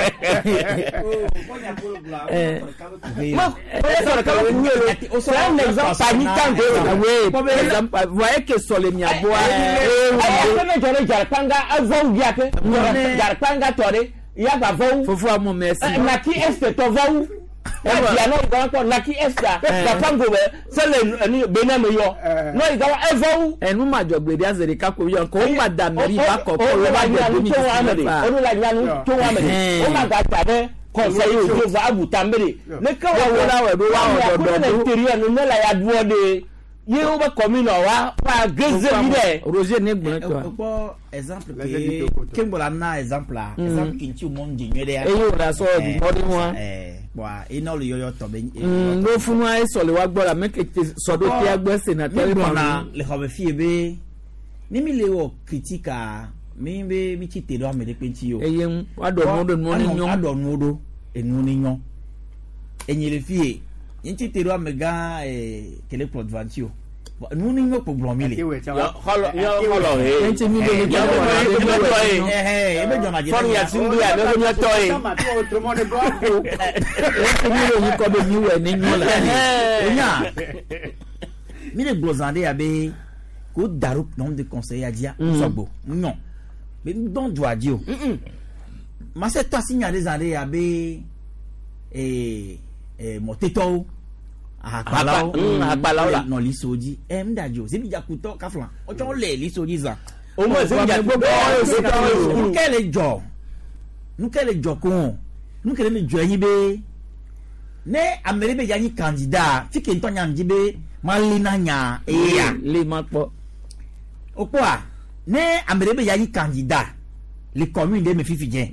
eh mo so ka we ni le o so un exemple parmi tant de oui pour exemple voyez que sur les miaboa eh me jore jar panga avon dia ke jar panga tore ya ba vou fofu amo merci na ki este to vou e dia no ga ko na ki esta da pango be se le ni be na me yo no i ga e vou e nu ma jogbe dia zere ka ko yo ko ma da meri ba ko ko ba ya ni to wa me o la ya ni to wa me o ma ga ta be conseiller o je va abuta mbere ne ka wa wa wa do wa do do interior no la ya duo de ye o ba commune wa wa geze mi de Roger ne gbon to ko exemple ke kembola na exemple la exemple kinchi o mon jinwe de ya e yo da so di body one eh wa ina lo yoyo to be no funu ai so le wa gbora make so do ti agbe senator na le hobe fie be ni mi le wo critique mi be mi ti te do amede pe nti yo eye wa do mo do mo ni nyon ado no do enu ni nyon enyele fie nti te do amega eh kele production nous n'y pas pour mille yo holo yo holo eh nti mi be yo eh eh e be jona je for ya sindu ya be nyo toy autre monde bravo nti mi le ko be mi we ni nyon la nya mi le glozande ya be ko daru nombre de conseillers a dia sobo non mais don doit dire ma c'est toi signaler zande ya be eh eh moteto akpala akpala la no lisoji e mdajo se bi jakuto kaflan o ton le lisoji za o mo se bi jakuto o se to nu kele jo nu kele jo ko nu kele me jo yin be ne amere be yanyi candidat fi ke nton nyam jibe malina nya e ya le mapo opo a ne amere be yanyi candidat les communes de me fifi je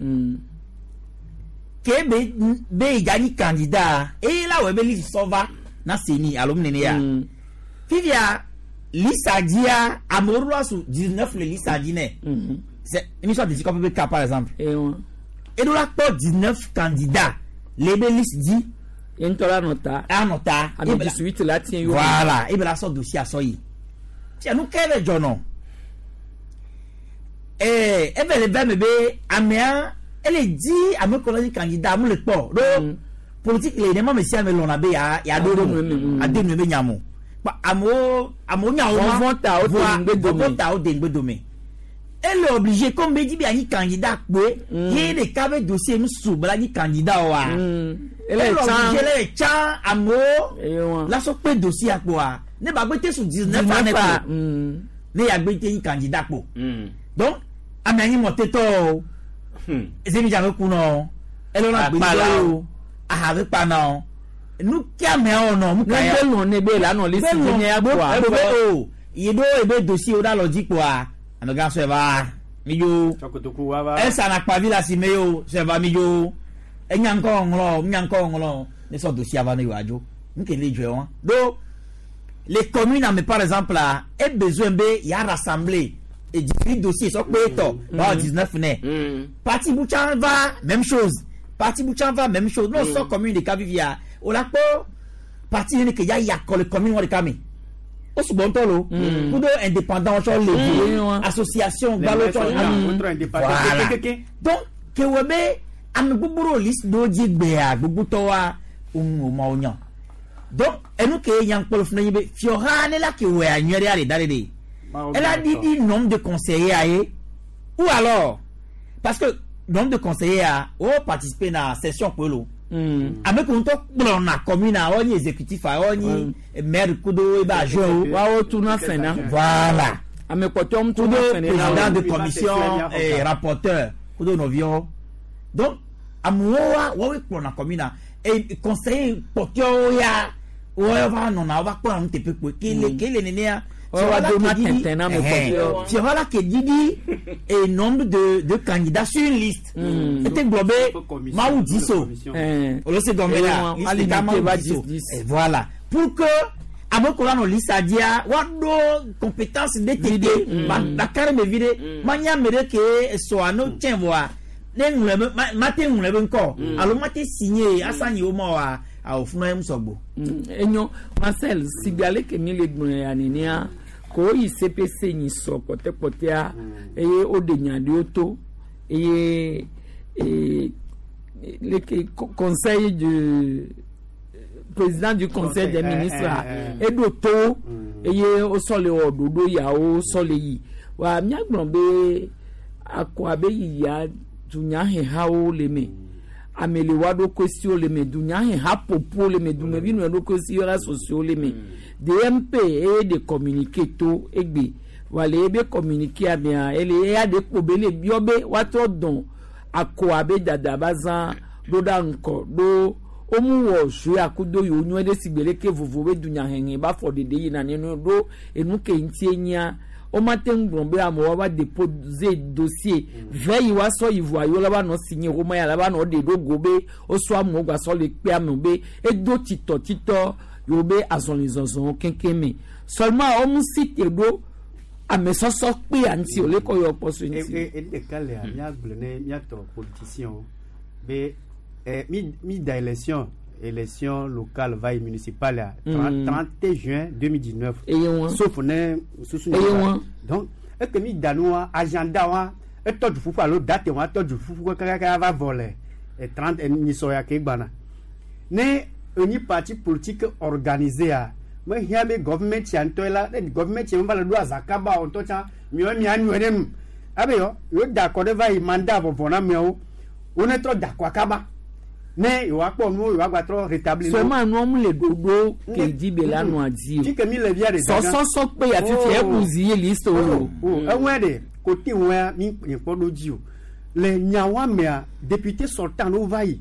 ke be be yanyi candidat e la we be li sova na seni alumni ne ya fivia lisadia amorua su dix-neuf le lisadi ne c'est émission de Jacob Beka par exemple et on et nous la pas dix-neuf candidats les be liste dit entola nota anota et dix-huit la tien yo voilà et be la so dossier asoyi ti anu kele jono eh e be le be me be amia elle dit à me connaître candidat mu le port do politique les nema monsieur me lona be ya ya do a de no be nyamo pa amo amo nyawo ma vota o de ngbe do vota o de ngbe do me elle est obligée comme be di bi ani candidat pe ye de ka be dossier mu su bla ni candidat wa elle est obligée elle est cha amo la so pe dossier apo a ne ba gbe te su dix-neuf ane ko ne ya gbe te ni candidat po donc ami ani moteto eze mi jame ku no elle on a gbe do ahave pa na nu kia me ono mu ka ya no ne be la no lisi ni ya po a o yedo ebe dossier o da logic po a amega so e ba mi yo chokotoku wa ba esa na pa villa si me yo so e ba mi yo enya nko nglo nya nko nglo ne so dossier ava ni wajo nke le jwe won do les communes mais par exemple là est besoin be ya rassembler et diffuser dossier so pe to ba dix-neuf ne parti Bouchan va même chose parti Bouchan va même chose non so commune de Kavivia o la po parti ne que ya ya ko le commune de Kami o sugbon to lo kudo indépendant cho le association gbalo cho voilà donc ke webe am gbugbo list do jigbe a gbugbo to wa um mo onyan donc enu ke yan polo funa yibe fiora ne la ke we anwere ale dare de elle a dit dit nombre de conseillers aye ou alors parce que nombre de conseillers a o participer na session polo mm. avec on to na commune a oni exécutif a oni maire kudo e ba jo wa o tuna fena voilà ame potom tuna fena président de commission et rapporteur kudo no vio donc amuwa wa we na commune et conseiller potio ya o va non na va kwa nte pepe kele kele nenia voilà que dit et nombre de de candidats sur une liste c'était globé Maou Disso on le sait comme là et voilà pour que avant qu'on a nos listes à dire wado compétences D T T la carme vide mania mere que soit no tiens voir n'engule matin on le encore alors matin signé asani au mois à ofuna em sogbo enyo Marcel sibiale ke mi le gbon anenia ko I C P C ni so kote kote a eye odenya de oto eye le conseil du président du conseil des ministres e do to eye o so le ododo ya o so le yi wa mi agbon be akwa be yi ya tunya he ha o le me amele wado question le me dunya he ha popo le me du me bi no do question la socio le me D M P et de communiquer tout egbe wale ebe communiquer a bien ele ya de pobele biobe wato don akoabe dada bazan do da nko do omu wo su akudo yo nyu ede sigbele ke vovowe dunya hengen ba for de de na ne no do enu ke ntienya o matin grombe amo wa déposer dossier veille wa so ivoyo la ba no signer o ma ya la ba no de do gobe o so amo gba so le pe amobe e do tito tito yobe azonizonzon kenkeme seulement on cite do a me so so pe anti o le ko yo opportunity e e de kale a ya glone ya to politicien be eh mi mi da élection élection locale vaille municipale trente juin deux mille dix-neuf sauf ne sous donc est que mi danoa agenda wa e to du fufu alo date wa to du fufu ka ka va voler et trente ni so ya ke gbana ne un parti politique organisé à mais il y a des government qui ont là les government qui ont pas le droit zakaba on tocha mieux mi anu edem abe yo yo d'accord va y mandat pour vona mieux on est trop d'accord kaba ne yo akpo no yo agba trop rétablir seulement no mu le dodo ke di bela no adi ti ke mi le via de so so so pe ya titi e kuzi liste o o enwe de côté wa mi podo ji o le nyawa me député sortant no vai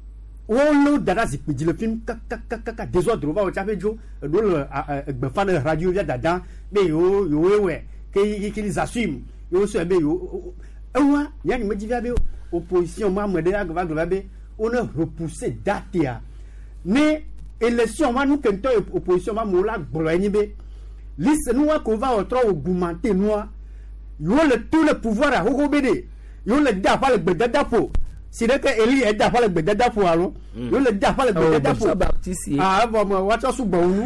Olo dada zikpidi le film kaka désordre va au chapejo do le gbefa de radio via dada be yo yo wewe ke ki les assume yo so be yo ewa ya ni meji via be opposition ma me de agva gva be on a repoussé date ya ne élection ma nous kento opposition ma mola gbolo ni be liste nous ko va au trop augmenter nous yo le tout le pouvoir à hokobede yo le da pa le gbedada po si le que Eli est d'après le bedada pour allons yo le d'après le bedada pour ah bon moi wa tso gbo nu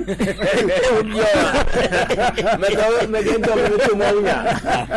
mais donc mais donc le moya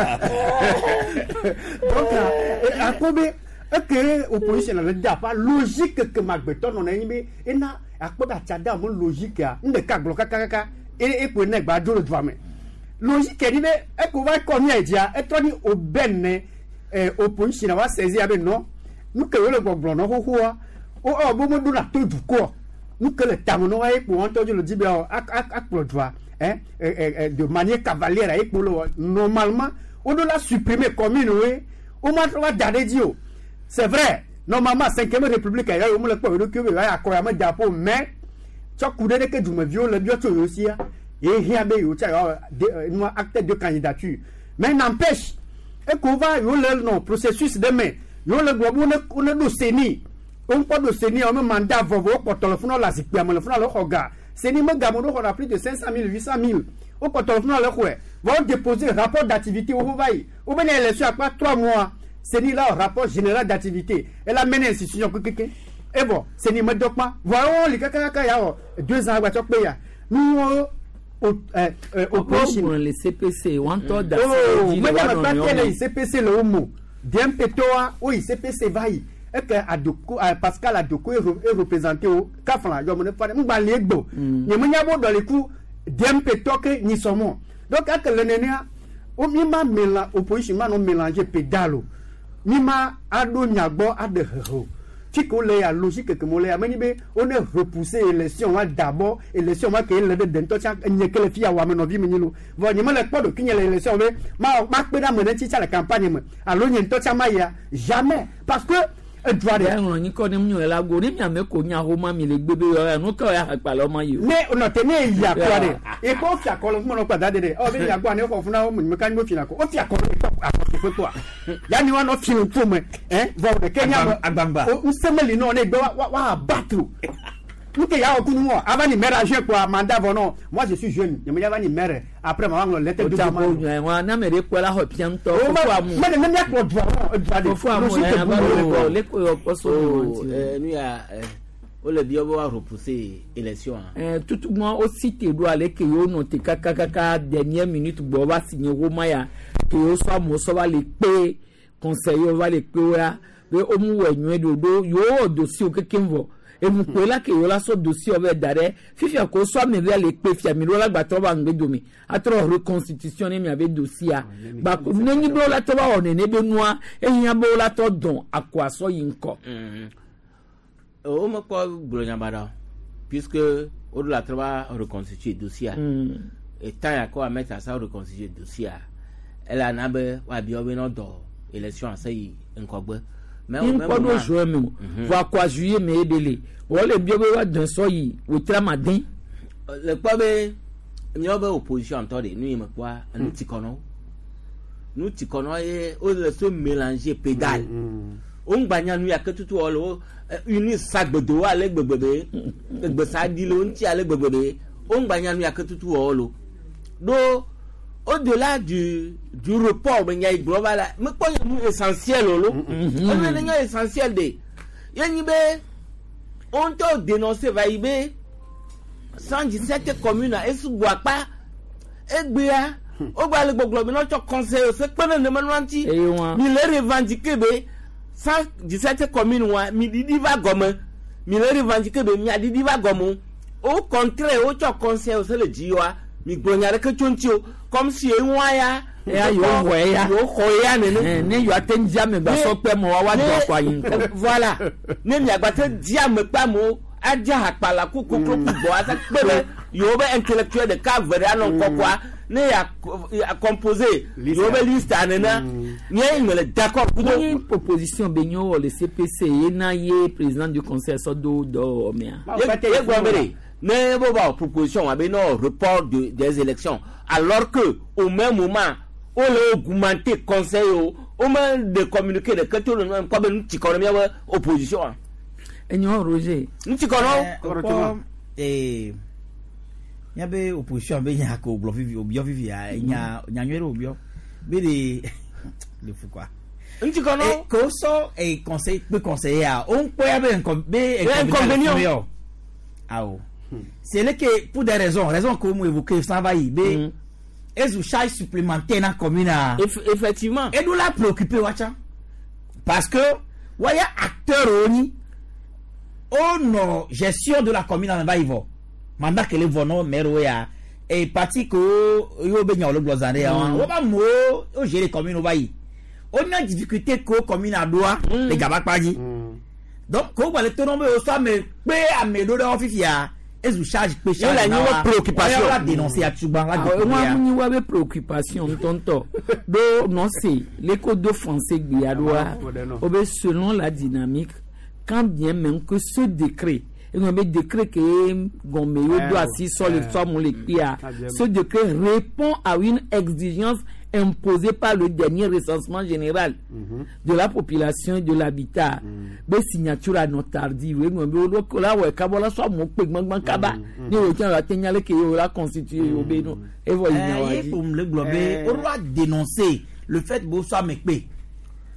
donc à combien que opposition le d'après logique que magbeton on yin be ena akpoda chada mo logique a nde ka glo kaka kaka e e po ne gba do le droit mais logique ni be e ko va ko mi e dia e to ni obenne eh opposition wa saisir avec non nous que le gobelin no ho ho o o bo mo do na to du ko nous que le tamono ai pour entendre le dire ak ak ak pour droit hein de manière cavalière ai pour normalement on doit la supprimer commune oui o ma va dade dio c'est vrai normalement cinquième république ai o mo le po do que va akoya ma japo mais cho coup de que du me viol le bio to aussi et hier be yo cha nous acte de candidature mais n'empêche et qu'on va yo le non processus de mai yo le gbo ne on do seni on pas do seni on mandat vovo ko téléphone la zikpia mo le fona lo hoga seni me gamo do na plus de cinq cent mille huit cent mille au ko téléphone le ko va déposer rapport d'activité au vai ou ben élection après trois mois seni là rapport général d'activité et la mené institution keke et bon seni me document voyons les kaka kaka ya deux ans va chok ya nous opposition le C P C one third da oh mais ya pas que C P C le homo dem petoa oui C P C vai et que Adoko Pascal Adoko est représenté au Kafla yo me fa ngba le egbo ni mo nya bo do le ku dem petoke ni somo donc ak le nenia o mi ma mela opposition ma no mélanger pédalo mi ma ado nyagbo ade ho tiko le ya logique que mo le amani be on est repousser élection wa d'abord élection ma que le de to cha nyeke le fia wa me no vi menilo vo ni mo le podo kinye le élection be ma ma pe da mo ne ti cha la campagne me alo nyen to cha ma ya jamais parce que edwade en ni ko ni mu la go ni mi ame ko nya ho ma mi le gbebe yo enu ko ya pa lo ma yo ne no te ne ya ko de e ko fi akolo mo no pa da de o be ya gba ni ko funa o me kan mo fi na ko o fi akolo ko to ya ni wa no fi nfu me eh vo de kenya agbangba o semeli no ne gbe wa wa battle Nous qui avons connu moi avant de mélanger quoi mandat non moi je suis jeune je me avons ni mère après ma on l'était de moi na me ko la ho pian to fo amu mais ne me ko droit fo amu le ko yo poso euh nous ya o le bio va repousser élection euh tout moi aussi te doit aller que yo no te kaka kaka dernière minute bo va signer Roma ya que yo so mo so va le pe conseil yo va le pe ya be o mu wenwe dodo yo dossier o kekemvo et vous pouvez là que vous la sorte dossier avec d'arrêt fifi ko soit me vers les pe fia mi la gba to ba ngbe domi atro reconstitution ni mi avec dossier ba ko neni bo la to ba on ne be noa eyan bo la to don akwa so yinko o mo ko blonya bada puisque au de la trava reconstituer dossier et tant ya ko mettre à ça reconstituer dossier elle a na be wa bi o be no do élection asai nkogbe mais on peut jouer même voir quoi juillet mais délai on le bien va d'un soyi au tramadin le quoi be nyobe opposition entendez nous me quoi nous tikono nous tikono et on le se mélanger pédale on gbanya nous ya que tout olo une sac de doa le gbegbe gbegbe sa di lo nti ale gbegbe on gbanya nous ya que tout olo do au-delà du du report ben y global mais quoi essentiel lolo on est essentiel de yani be on t'a dénoncé va ibe cent dix-sept communes et sous guapa et bia o gba le gbogbo mi no to conseil se pe ne me nanti mi le revendiquer be cent dix-sept communes wa mi didi va gomme mi le revendiquer be mi adidi va gomme au contraire o to conseil se le jiwa mi gbonyare ke chonchio comme si e waya e ayo hoya yo hoya ne ne ne yo atendia me ba so pe mo wa do kwa yin voilà ne mi agbate dia me pa mo aja akpala kuku kuku bo asa pe yo be intellectuel de Cap-Vert anon kokwa ne ya composer yo be liste anena ne me le d'accord ku une proposition benyo le C P C na ye président du conseil so do do mea ye gwambere ne bo ba proposition wa be no report de, des élections alors que au même moment on a augmenté conseil au même de communiquer de que tout le monde comme nous ti kono ya opposition enyo Roger nous ti kono eh ya be opposition be nya ko blo vivi obio vivi ya nya nya nwere obio be de le fou quoi nous kono ko so e conseil pe conseiller a on peut ya be be inconvénient ah oh. C'est là que pour des raisons, raisons que vous évoquez, ça va y aller. Et vous charge supplémentaire dans la commune. Effectivement. Et nous la préoccuper, Wacha. Parce que, voyez, acteur oni, on a gestion de la commune en va y voir. Mandat que les vonos, mais et parti que, yo ben le glosane, on va mo, on gère les communes au bail. On a difficulté que commune à doigt, les gars pas dit. Donc, quand on va le tomber au sol, mais, mais, à mes deux officiers, et vous charge péché la niveau préoccupation la dénoncer à Tuban la moi ni wa be préoccupation tonto do non c'est l'éco de français biadoa obe selon la dynamique quand bien même que ce décret et on met décret que gomeyo doit si sur les sommes les pia ce décret répond à une exigence imposée par le dernier recensement général mm-hmm. de la population et de l'habitat. Be signature à notre tardive. Oui, mais au là ouais, kabola soit mon peg man kaba. Ni au tient la tegnale que yo la constitué au beno. Et voilà. Eh pour me le glober, on doit dénoncer le fait que soit mekpe.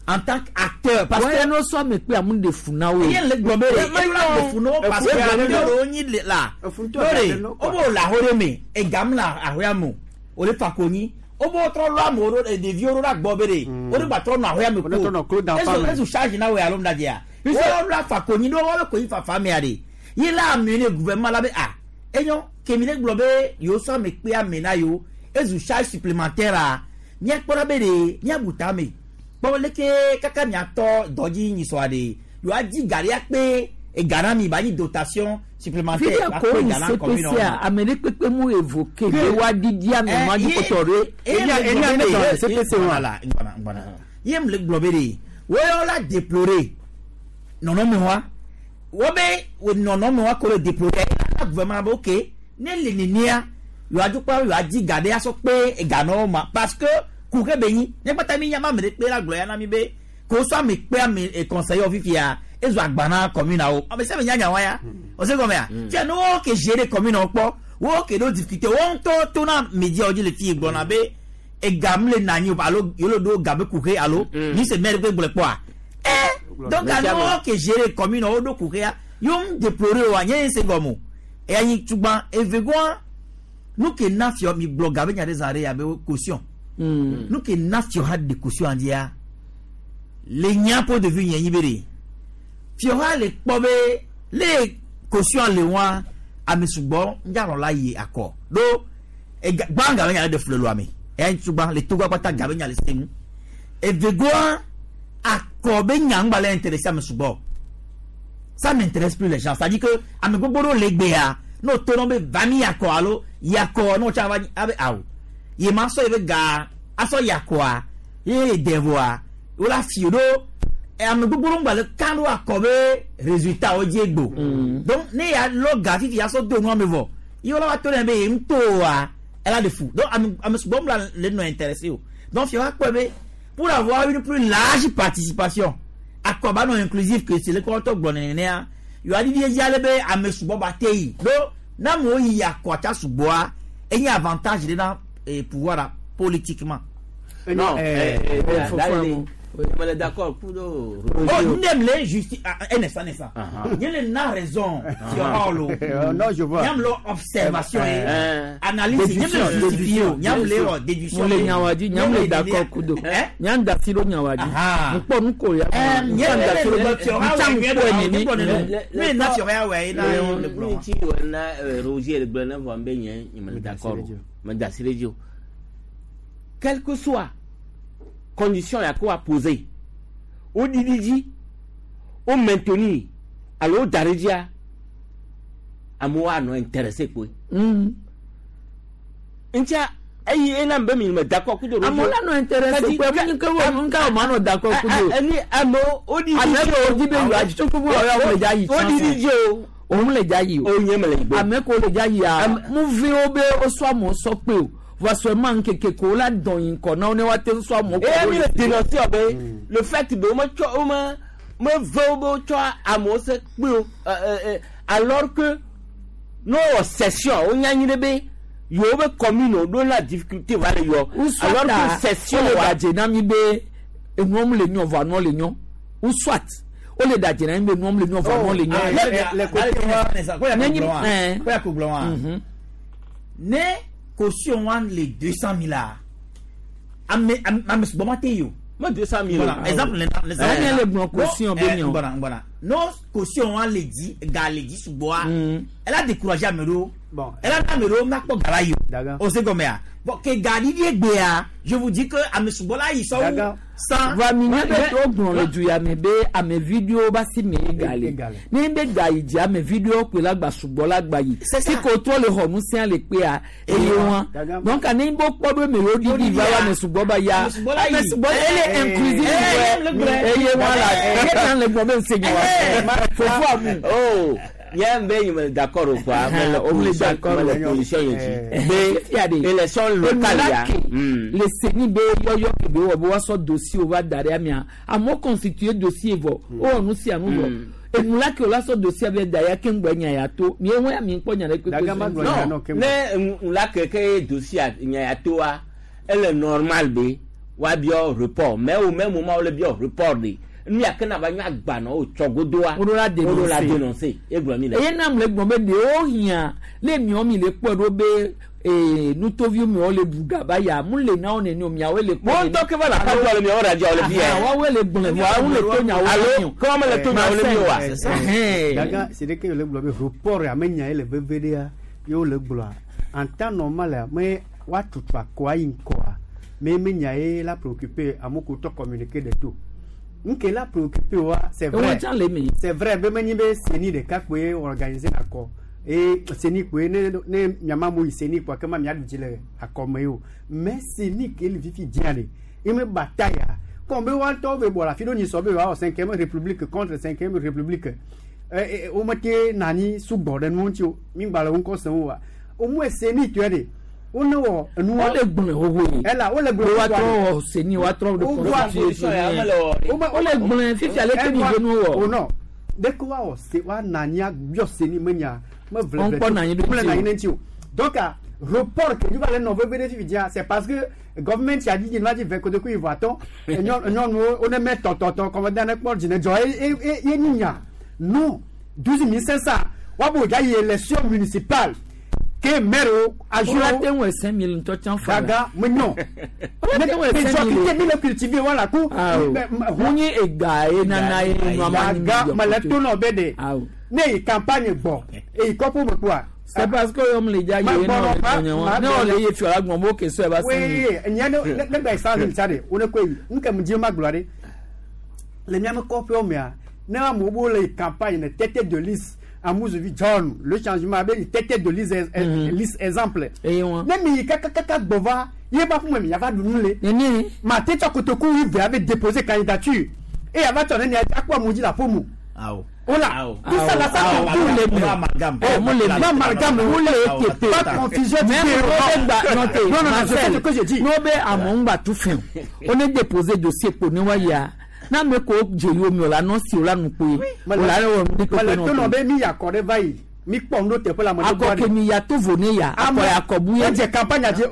en tant qu'acteur parce que no so me pe amu de funa we yen le globe e la de funa parce que ro nyi la lore obo la hore me e gam la ahoyamu o le fakoni obo tro lo amoro e de vioro la gbobere o de batro no ahoyamu ko eso eso charge na we alom da dia o la fakoni do o ko ifa family ade yi la amene gouvernement la be a enyo kemile globe yo so me pe amena yo ezu charge supplémentaire a nya kpora be de nya butame bon leke kaka mi ato doji ni so ade yo aji gari pe e gana mi ba ni dotation supplémentaire la ko gana commune amene pepe mu évoquer de wa didi am ma di kotore e ni e ni ame C P C wala ngana ngana yem le globere wo yo la déplorer non non me wa wo be wo non non me wa ko le déplorer la gouvernement ba okay ne le ni nia yo aju pa yo aji gade aso pe e gana ma parce que kouke beyin ne pata mi yama me pe la gloria na mi be ko so mi pe mi e conseiller ofifia ezo agbana commune o o be se me nyanya wa ya o se come ya ti no ke gérer commune o po wo ke do difficulté won to to na media oji le fi gbona be e gamle na ni o alo yo lo do gabe kouke alo ni se mere pe bole po a eh donc alo ke gérer commune o do kouke ya yum déplorer wa yen se gomo e ayin tugban e vegon nous ke na fi o mi blog gabe nya des arrêts ya be caution Mm. Nous qui n'avons pas de caution en dia, les nyampo de vue nyibiri. Fiora les pobe les caution les wa a mesubo njaro la yi accord. Do e banga nya de fleur loami. E ntuba les togo pata gabe nya les semu. E vegoa accord be nyamba la intéressé à mesubo. Ça n'intéresse plus les gens. Ça dit que a me gogoro legbea no tonombe vami accord alo yako no chava abe aw. Ye maso ebe ga aso yakwa ye devoa ola fiodo e am gbogbo ngba le kanu akobe résultat o jegbo donc ne ya lo ga fi ya so do no mevo yo la to le be mto a ela de fou donc am am bom la le no intéressé donc fi wa be pour avoir une plus large participation akoba non inclusif que c'est le compte gbonene ya yo adi die jale be am subo batei donc na mo yi yakwa ta suboa enya avantage de na et pouvoir politiquement. Non, on est d'accord. Oh, n'aime les justice. Un instant, un instant. Il y a une raison. Non, je vois. Il y a l'observation, analyse, il y a le justifié, il y a le déduction. Il y a le il y a le d'accord. Il y a un d'accord. Il y a un d'accord. Il y a un d'accord. Quelle que soit condition à quoi poser, au didiji, au maintenir, à l'eau d'Aridia, à moi non intéressé quoi. Intia, aïe, et l'ambé, il me d'accord que de à moi non intéressé quoi. Vous ne pouvez pas d'accord que de. Ani amo, au didiji, au didiji, tu peux voir au didiji, au didiji. On le dit, on y est malade. Avec on le dit, mon vieux au soir mon sopé. Voici seulement que que là dans une corne, on est à tel soir mon. Et le dénoncer, le fait de moi, tu as me veut, tu as à moi, alors que nos sessions, on y a une bé, yo be commune, dans la difficulté, voilà, yo. Alors que session, va dire, n'ami bé, et non, les nions, va non, les nions, ou soit. O le da jena mbe nom le no va mon le nyo le ko ne caution wan le deux cent mille a am am bo mateyo mo deux cent mille exemple les les le bon caution be nyo voilà voilà no caution wan le di ga le di subo a elle a découragé Amero bon elle a Amero na ko garayo o se go me a bon que gadi die gbe a je vous dis que Amesubo là ils sont sans va minute trop bon le du ya me be a me vidéo ba si me galé ni be gayi dia me vidéo pe la gba Subo la gba yi si ko to le ho nu sian le pe a e won donc ani bo podo me lo di di va Amesubo ba ya Amesubo elle est inclusive e ye wala e kan le bo be se nwa fo fo amu oh y'a un d'accord ou quoi, mais on est d'accord avec la position. Mais il y a des élections locales. Les sénies B, yo yo, qui veut avoir son dossier au va d'Ariamia, à moi constituer dossier, oh, nous si à nous. Et nous là que là son dossier avec d'ailleurs qu'un boigna yato, mais on a mis un poignet avec le non, mais là que que dossier yato, elle est normale B. wa bio report mais au même moment le bio report ni ni akena ba nya gba na o chogodoa o la dénoncer o la dénoncer e gbo mi le e nam le gbo be de o hian le mi o mi le podo be eh nous toviu mi o le buga ba ya mu le na o ne ni o mi awe le mo to ke ba la ka jo le mi o radio le bi e wa we le gbon le wa le to nya allo comment le to nya le mi wa gaga c'est de que le gbo be report ya menya ele bevede ya yo le gbo en temps normal mais wa tutwa kwa inkoa mais menya e la préoccupé amoko to communiquer de tout nke la préoccupé wa c'est vrai c'est vrai be meni be seni de kakwe organiser accord et seni ko ne ne nyama mo seni ko kama mi adu jile akomeyo mais seni ke le vifi diale et me bataille comme be wan to be bola fido ni so be wa cinquième république contre cinquième république euh o mate nani sous borden monti mi gbala won ko san wa o mo seni to ede o no wo nu o le gbon owo yi ela o le gbon wa tro seni wa tro de constitution o le gbon fifi ale ke ni gonu wo o no de ko wa o se wa nani bio seni menya me vle on pon nani de donc report que tu vas les non vérifier dire c'est parce que government a dit il va dire que de quoi il va ton non non on est mettre ton ton comme dans le port de joy et et ninya non douze mille cinq cents wa bo ga élection municipale que maire a joué on cinq mille to tiens fa gaga mais non mais cinq mille cultiver voilà ko hunyi ega e na na e no gaga malato no bede ne campagne bon et ko pour quoi c'est parce que on les ja yé non non non le yé fi agbon mo ke so e ba sin oui nya no le gba isa ni tade o ne ko yi nka mu je maglore le nya me ko pe o mea na mo bo le campagne ne tête de liste à Mouzuvi John le changement avec tête de liste liste exemple et on ne mi kaka kaka bova yé ba fun mi ya va dunu le ni ma tete kotoku il avait déposé candidature et avant ton ne akwa mo ji la pomu awo Ola, tout ça là, ça tous les amalgames. Mon les amalgames, vous les pas confusion. Non, non, non, c'est ce que j'ai dit. Non, mais à mon bas tout fin. On est déposé dossier pour nous ya. Na me ko jeyo mi ola no si ola nu pe. Ola lo mi ko no. To no be mi akore vai. Mi pon no te pola mo do. Akoko mi ya to vone ya. Akore akobu ya. Je campagne a dit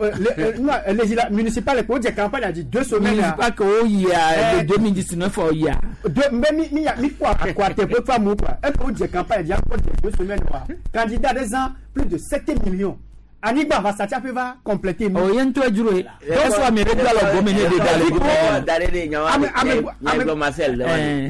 le municipal ko je campagne a dit deux semaines. Municipal ko ya de deux mille dix-neuf o ya. De mi mi ya mi quoi quoi te pour pas mo quoi. Et ko je campagne a dit encore deux semaines quoi. Candidat des ans plus de sept millions. Anigba va ça peut va compléter. Oh yen to djuro. Donc soit me réglé la gomme ne de dalé. Dalé nyawa. Ame Marcel.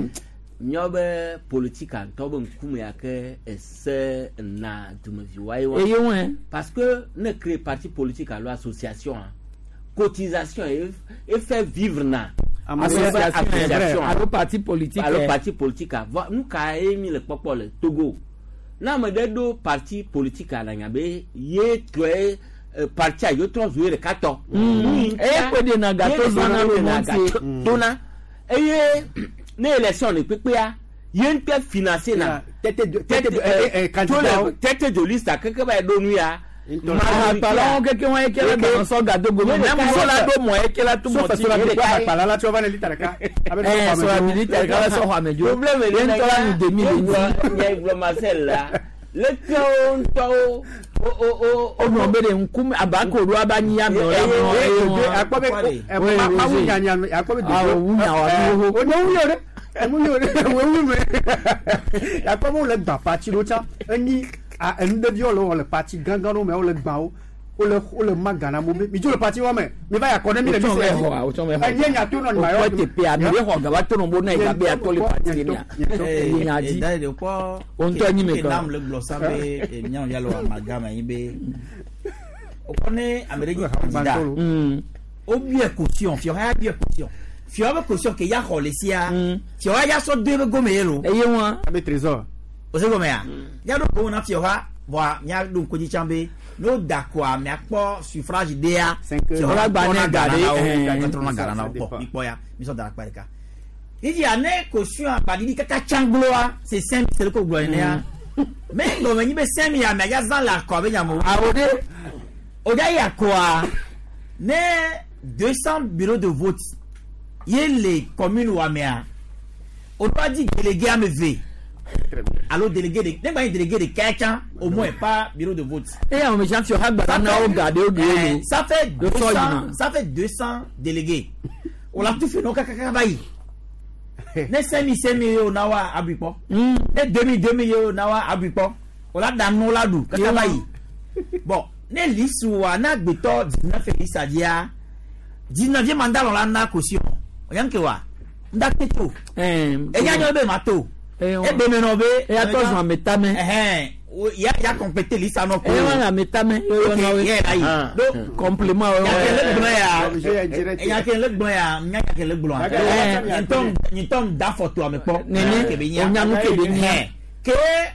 Nyobe politique en tobe nkume yake ese na tumevi waiwa. Et yon parce que ne crée parti politique à l'association cotisation et, et fait vivre na association à le parti politique à le parti politique nous ka emi le popo le Togo na me do parti politique à la nyabe ye twe parti a yo tro jouer kato e ko de na gato zona le monte dona et ne élection ne pepe ya yen te financer na tête de tête de candidat tête de liste keke ba do nu ya ma pala keke wa ekela do so gado go na mo so la do mo ekela tu mo ti le pala la tu va ne litaraka eh so la litaraka so ha mejo problème le to la ni deux mille ya Iglo Marcel la le tonto o o o o no be de nkum abako ru abani ya me ora mo e akpobe ma wu nya nya akpobe de o wu nya wa o no wu yore e mu yore we wu me akpobe le gba parti lo cha ani a en de bio lo le parti gangan lo me o le gba o o le o le magana mo mi jo le parti wa me mi ba ya ko ne mi le mi se o to me ho e nya nya to no ma yo o te pe a mi le ho ga ba to no bo na ga be a to le parti ni e nya di dai de ko on to ni me ko nam le glosabe e nya ya lo amagama yin be o ko ne amerique candidat o bi e caution fi o ha bi e caution fi o ba caution ke ya ho le sia fi o ya so de go me lo e ye won be trésor o se go me ya ya do ko na fi o ha bo nya do ko ji chambe no d'accord mais akpo suffrage dia ti ora gba na gade eh control na gara na po ipo ya mi so dara parika idi ane caution abadi kaka changloa c'est simple c'est le ko glo ne ya mais no me be cinq mille ya me ya zan la ko be ya mo awode oda ya ko ne deux cents bureaux de vote y les communes wa me a on doit dire délégué à me v alors délégué de n'est pas un délégué de quelqu'un au moins pas bureau de vote et on me chante sur Hagba na o gade o gade ça fait deux cents ça fait deux cents délégués ola tu fe no kaka bayi ne semi semi yo na wa abipo ne demi demi yo na wa abipo ola danu la du kaka bayi bon ne lisu wa na gbeto dina fe isadia dina vie mandalo la na caution yanke wa nda teto eh e nya nyo be mato e be me no be e atos na metame eh ya ya compléter lisa no ko e wana metame yo no we do complément ya le gbon ya ya ke le gbon ya nya ke le gbon ya ntom ntom da photo ame po nene ke be nya nya no ke be nya ke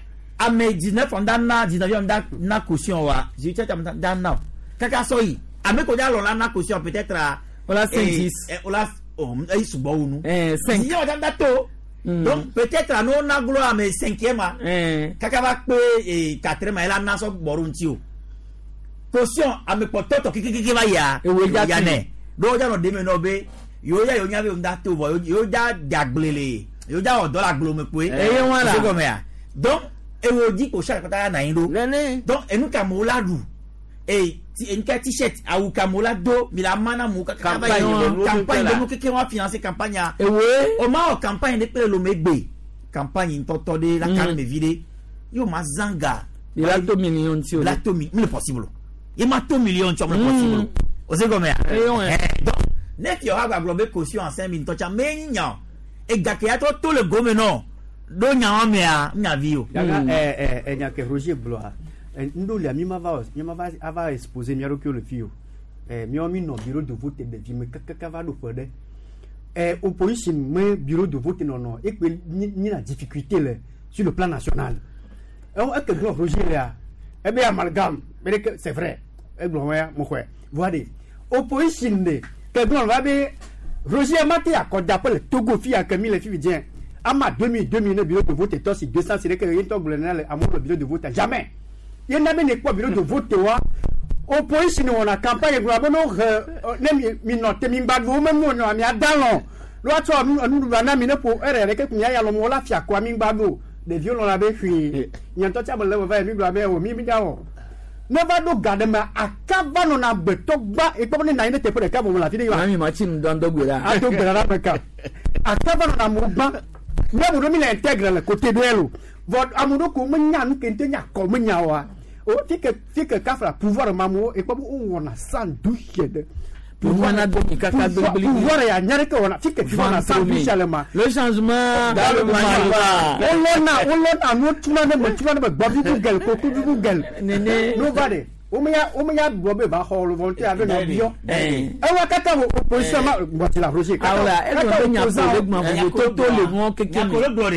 ame dix-neuf onda na dix-neuf onda na caution wa je tete da na kaka so yi ame ko ja lo la na caution peut-être ola cinq dix ola oh ai subo unu eh cinq ya da to donc peut-être à non na glo à mes cinquième eh kaka va pe et quatrième elle a na so borun ti o caution à mes pototo kiki va ya ya ne do ja no de me no be yo ya yo nya be nda to bo yo ja daglele yo ja o dollar glo me pe e won la so go me ya donc e wo di ko sha kota na yin do donc enu ka mo la du e ti enka t-shirt awu ka mo la do mi la mana mu ka campagne campagne de mu keke wa financer campagne e we o ma o campagne de pele lo megbe campagne ntoto de la calme vide yo ma zanga de la to million ti o la to mi le possible e ma to million ti o le possible o se go me donc net yo ha gba be caution en cinq mille to cha me nyan e ga ke ya to to le go me no do nyan me a nya vi o eh eh eh nya ke Roger Blois ndo le mi ma va mi ma va ava exposer mi aro le fio eh mi o mi no bureau de vote de vi me kaka va do pede eh opposition me bureau de vote non non et que ni la difficulté là sur le plan national on est que Roger là eh bien amalgame mais que c'est vrai e glo wa mo kwe voade opposition de que glo va be Roger Mati akoda pour le Togo fi a Camille fi bien ama deux mille deux mille bureau de vote to si deux cents c'est que rien to glonal à mon bureau de vote jamais il n'a même pas bureau de vote wa opposition on a campagne glo no ne mi no te mi bad wo même no mi adalon lo ato anu na mi ne po ere ke kunya ya lo mo la fi akwa mi gbado de violon la be fi nyan to cha le va mi glo be o mi mi dawo never do gadema akaba no na beto gba e pe na ine te pe ka mo la fi de wa mi ma chin don do gbera a do gbera la ka akaba no na mo gba ne mo do mi la intègre le côté de elo vot amudo ko mo nya nu kente nya ko mo nya wa o fi que fi que ka fra pouvoir mamo e pe o wona san douche de pouvoir na do mi kaka do bli pouvoir ya nyare ke wona fi que fi wona san douche ma le changement dans le pouvoir on lona on lona no tuna ne mo tuna ne ba bi bu gel ko ku bu gel nene nobody o me ya o me ya do be ba ho lo volter ave na bio e wa kata wo opposition ma mo ti la Roger kata ala e do nya ko le gma mo to to le mo keke ko le glory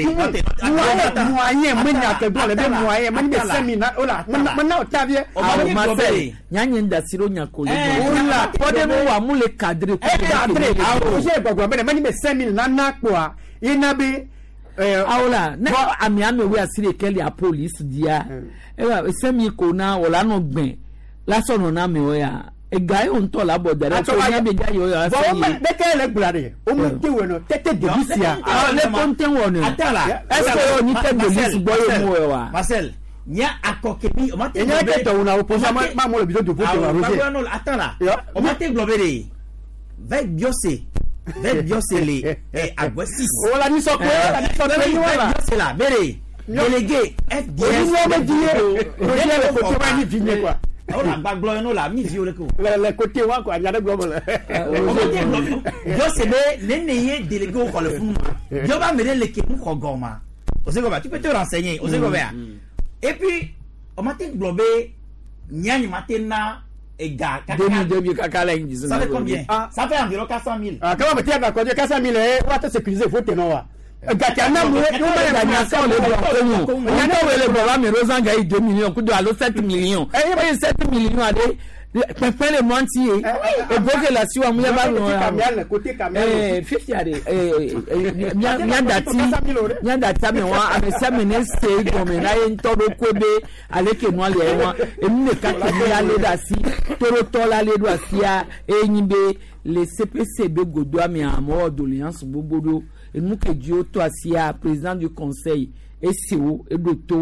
mo aye mo nya ke do le be mo aye mo be seminar ola mo na otavie o ma se nya nyi nda siro nya ko le ola pode mo wa mu le cadre ko cadre a o se gbagba be mo ni be seminar na na po a ina be eh aula na ami ami we asire kele a police dia e wa semi ko na ola no gben lásán na mi o ya e guy on to la border to nya be ja yo ya say bo de ke le gbulare o mu ti we no tete de bisia ah le konten wonu atala e so ni te de lis bo yo mu e wa Marcel nya akokemi o ma te nya ke to na o po ma ma mo le bido de vote wa Roger no atala o ma te globere va biose va biose le e agwesis o la ni so pe la ni so pe ni wa biose la bere délégué F D S o mo di e Roger le ko to ni vigne quoi o la gbaglo no la mi vi o le ko le le côté wa ko anya de gbo mo le o mo te glo biose be ne ne ye délégué o ko le fun yo ba me le ke mu ko goma o se go ba tu peux te renseigner o se go ba et puis o ma te glo be nyani matena et gars demi demi kakala ngi ça fait combien ça fait environ quatre cent mille ah comment me tiens d'accord quatre cent mille on va te sécuriser faut te non wa gatiana mo yo ma ya ça le bon on a no le bon mais Rozanga i deux millions ku do alo sept millions e sept millions ade pepin le monti e boke la siwa mu ya ba no ya côté camel eh fifty ade eh nya dati nya dati me wa amesa me ne se go me na yen to do kwebe aleke no ale wa e mi ne ka ke ya le da si toro to la le do asia e nyimbe le C P C B godo ami amo doléance bobodo e nous que Dieu toi asia président du conseil et C E O et docteur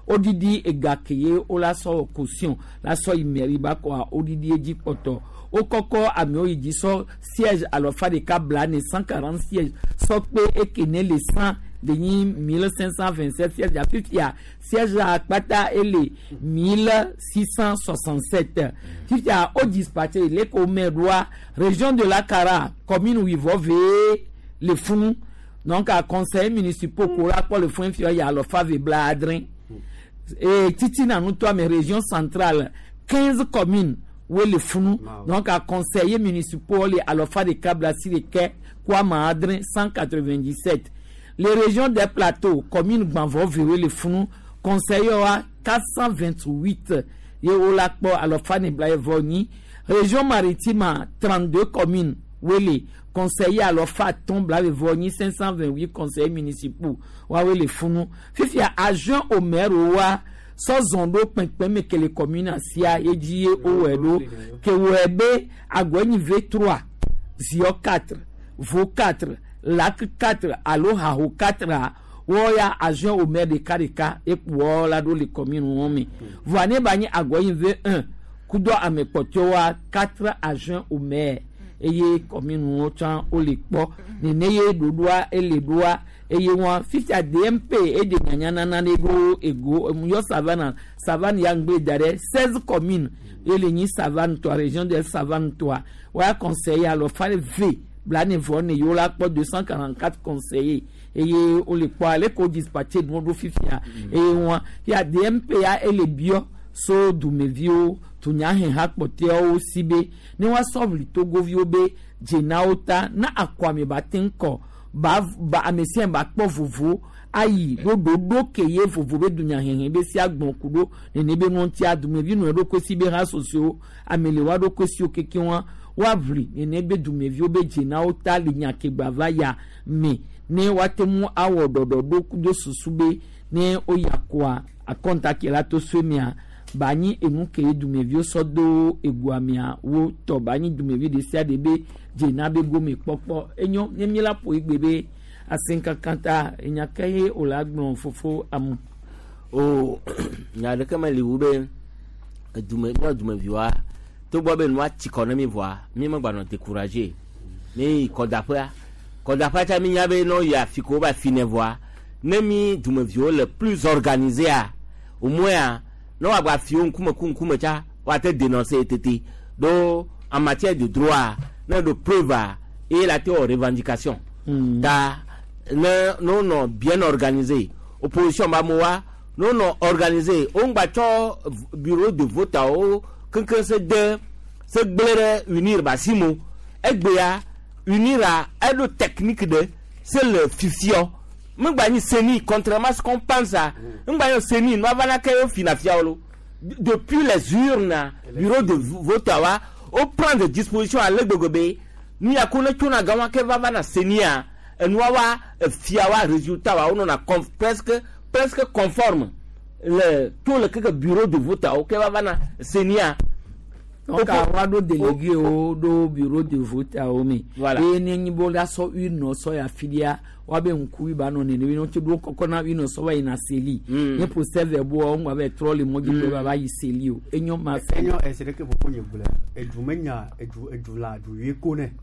odidi egakeye o la so caution la so imeri ba ko odidi eji poto o koko ami o yiji so siège alors fa de kabla ne cent quarante sièges so pe ekene le cent de mille cinq cent vingt-sept sièges ya fifty ya siège à Akpata ele mille six cent soixante-sept fifty ya o dispatché les commerçants région de la Kara commune où il va veiller les fonds donc à conseil municipal pour la pour le fonds il y a le fave bladrin et titi na nous toi mais région centrale quinze communes où les fonds donc à conseiller municipal à le fave de Kabla Sireke quoi madrin cent quatre-vingt-dix-sept les régions des plateaux communes Gbanvo verrouiller les fonds conseiller à quatre cent vingt-huit et au lac pour à le fave de Blaevoni région maritime trente-deux communes où les conseillers à l'Ofa tombe là le Vogny cinq cent vingt-huit conseillers municipaux wa les funu fifi agent au maire wa so zondo pempe mais que les communes asia edie o edo que webe agoni v trois zio quatre vo quatre lac quatre aloha ho quatre woya agent au maire de Karika et pour la do les communes womi voine bani agoni v un kudo amepotiowa quatre agents au maire eye commune otan olekpo neneye dodua eledua eye won fifty D M P e de nyanyana na nego ego yo savane savane yangbe dare seize communes ele ni savane to région de savane to wa conseiller alors fallait v blane vone yo la po deux cent quarante-quatre conseillers eye olekpo ale ko dispatcher do fifty eye won ya D M P ya ele bio so dumevio tunya hen hakpote o sibe ni wa sovli togo viobe jenaota na akwame batenko ba ba amesien ba kpo vovo ayi do do do keye vovo be dunya hen be si agbon kudo ne ne be no ti adumevio no do ko sibe ha soso amele wa do ko si okeke won wa vri ne ne be dumevio be jenaota linya ke gbava ya me ne watemu awo dodo do kudo susube ne oyakwa akonta ke la to swemia bani enu ke dumevio sodo eguamia wo to bani dumevio de C A D B jena be gome popo enyo nyemila po igbebe asenka kanta enyakaye olagbon fofo amu o nya de kama liwube dumevio dumevio a to gbo be no ati economy voa mi mo gba no décourager ni kodapa kodapa ta mi nya be no ya fiko ba fine voa nemi dumevio le plus organisé a au moins non agba fion kuma kuma cha wa te dénoncer tete do en matière de droit non de preuve et la théorie revendication mm. da non non bien organisé opposition ba moa non non organisé on gba cho bureau de vote o kankan se de se glere unir ba simo egbeya unira aide technique de c'est le fiction m'gba ni seni contrairement à ce qu'on pense à m'gba yo seni no va na kayo finafiaolo depuis les urnes bureau de vote wa au prendre disposition à l'egbogobe ni akona tuna gawa ke va na senia enwa wa fiawa résultat wa on a presque presque conforme le tout le que bureau de vote au ke va na senia donc a do délégué au do bureau de vote a omi e ni nyibo la so une so ya filia wa be nku ba no ne ne no ti do kokona wi no so wa ina seli ne pour serve bo o ngwa be troll mo gi ba ba yi seli o enyo ma enyo e se que pour nye bula e du menya e du e du la du yeko ne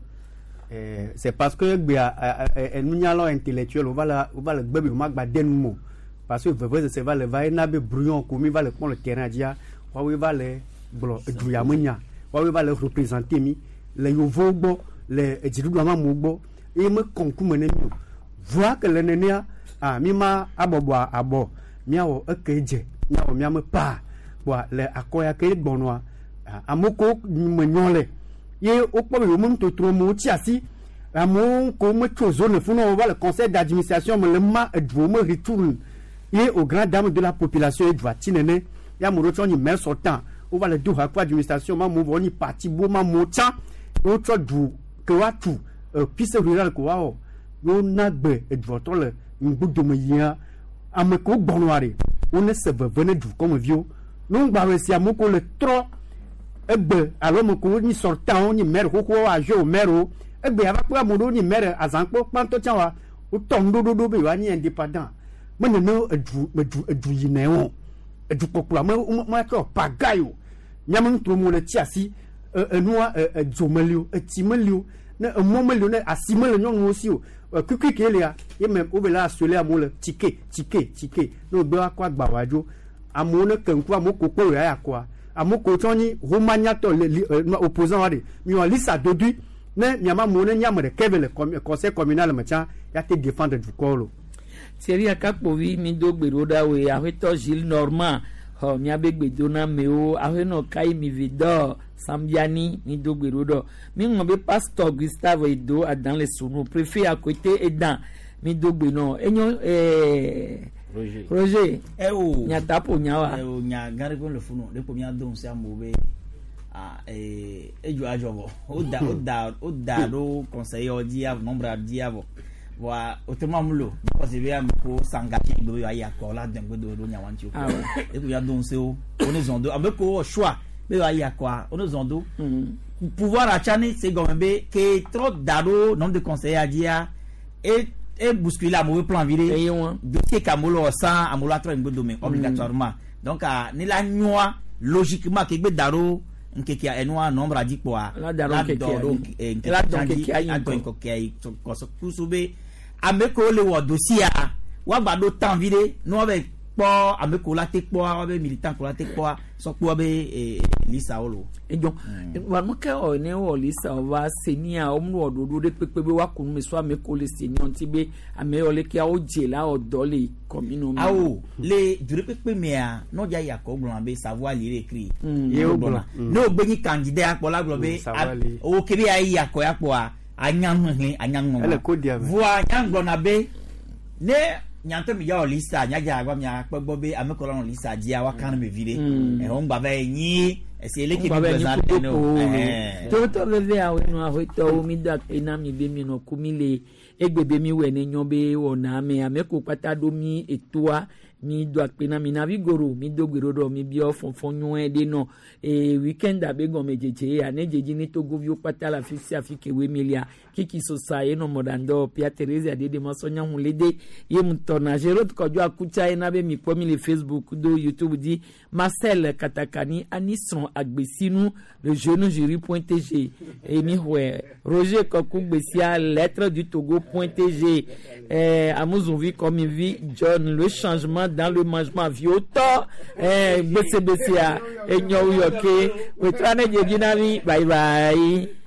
eh c'est parce que gbe e nunya lo intellectuel on va la on va le gbe ma gba den mo parce que veut c'est va le va na be brouillon comme il va le prendre le terrain dia wa we va le blo du ya menya wa we va le représenter mi le yovo gbo le ejidu ma mo gbo e me konku me ne mi voir que le nenia ah mima abobo abo miawo ekeje miawo miame pa wa le akoya ke gbonwa amoko menyole ye okpo yo mun to tro mo ti asi amon ko mo to zone funu on va le conseil d'administration me le ma edwo me retourne ye au grand dame de la population e doit tinene ya mo rocho ni mer sortant on va le do hakwa administration ma mo voni parti bo ma mo cha o to du ke wa tu piste rural ko wa yo nagbe edvoto le ngbudo me ya ameko gbonware on ne se venait du comme vieux non gba resi amoko le tro egbe alo moko ni sortant ni mer ko ko wa jo mero egbe aba pa mo do ni mer azanpo panto chanwa o ton do do do be wa ni indépendant me ne no edu edu edu yi ne won edukpɔkplɔ ame ame atɔ pagayo nyame ŋutɔ mo le tsi asi enua edzomelio etsimelio ne emɔmelio ne asimele nyɔnuwo si o kukui ke lia ye me wo be la asole amewo le tsike tsike tsike ne wo gbe akɔ agbawa dzo amewo ne keŋku amewo ko kpɔ ya yakɔa amewo ko tsɔ nyi homanyatɔ le opposant wa de miwa lisa dodui ne miama amewo ne nye ame ɖeke ve le conseil communal me tsã ya te défendre dukɔ lo. Thierry Akakpovi mi do gbeɖo ɖa woe aƒetɔ Gilles Normand xɔ miabe gbedona mewo aƒenɔ Kai Mividɔ Sambiani mi do gbeɖo ɖɔ mi ŋlɔ be pasteur Gustave Edo adan le sunu préfet akote edan mi do gbe nɔ enyo ɛɛ Roger Roger ɛwo nyatapo nyawa ɛwo nya gãɖe ƒe le funu ɖe ko mia do ŋusẽ amewo be ah ɛɛ edzo adzɔ vɔ o da o da o da ɖo conseiller dzi avɔ nombre dzi avɔ. Wa autrement mulo parce que bien ko s'engager do ya yakɔ la den gbedo do nya wanti ko e ko ya don se o on est zondo avec ko choix be ya yakɔ on est zondo pouvoir achani c'est comme be que trop dado nombre de conseillers dia et et bousculer à mauvais plan viré dossier kamolo sans amolo atra gbedo mais obligatoirement donc ni la nyoa logiquement que gbe daro nkeke enwa nombre adi kwa la daro nkeke la donc nkeke ayi ko kei ko so kusube ameko le wo dossier wa ba do temps vide no be po ameko la te po wa be militant ko la te po so po be lisa olo e donc wa mo ke o ne wo lisa wa senia o mu ododo de pepe be wa kunu me so ameko le senia onti be ameyo le kia o je la odo le komino mi awo le dure pepe me a no ja yakọ gbọn be savoir lire écrit e o gbọn no gbe ni candidat apo la gbọn be o kebe ayi yakọ apo a anyan hin anyan mo voa anyan gbọn na be ne nyanto mi ya o lista nyaja agba mi apegbo be ameko lo lista dia wa kan me vire e on gba be yin e se ele ki be za no eh to to le le awe no awe to mi da ina mi be mi no kumile egbebe mi we ne nyon be wona me ameko pata do mi etoa mi do apena mi na vigoro mi do gbero do mi bi ofonfon nyon de no e weekend abe go mejeje ane jeje ni to govio pata la fisi afike we milia kiki so sa e no modando Pia Teresa de de masonya hun lede ye mutona jerot ko jo akucha ina be mi po mi le Facebook do YouTube di Marcel Katakani Anisson Agbesinu le jeune jury.tg et mi ouais Roger Kokou Bessia lettre du Togo.tg eh amuzunvi comme vie John le changement dans le mangement vioto eh Bessia Bessia et nyoyoke we trane je dinami bye bye.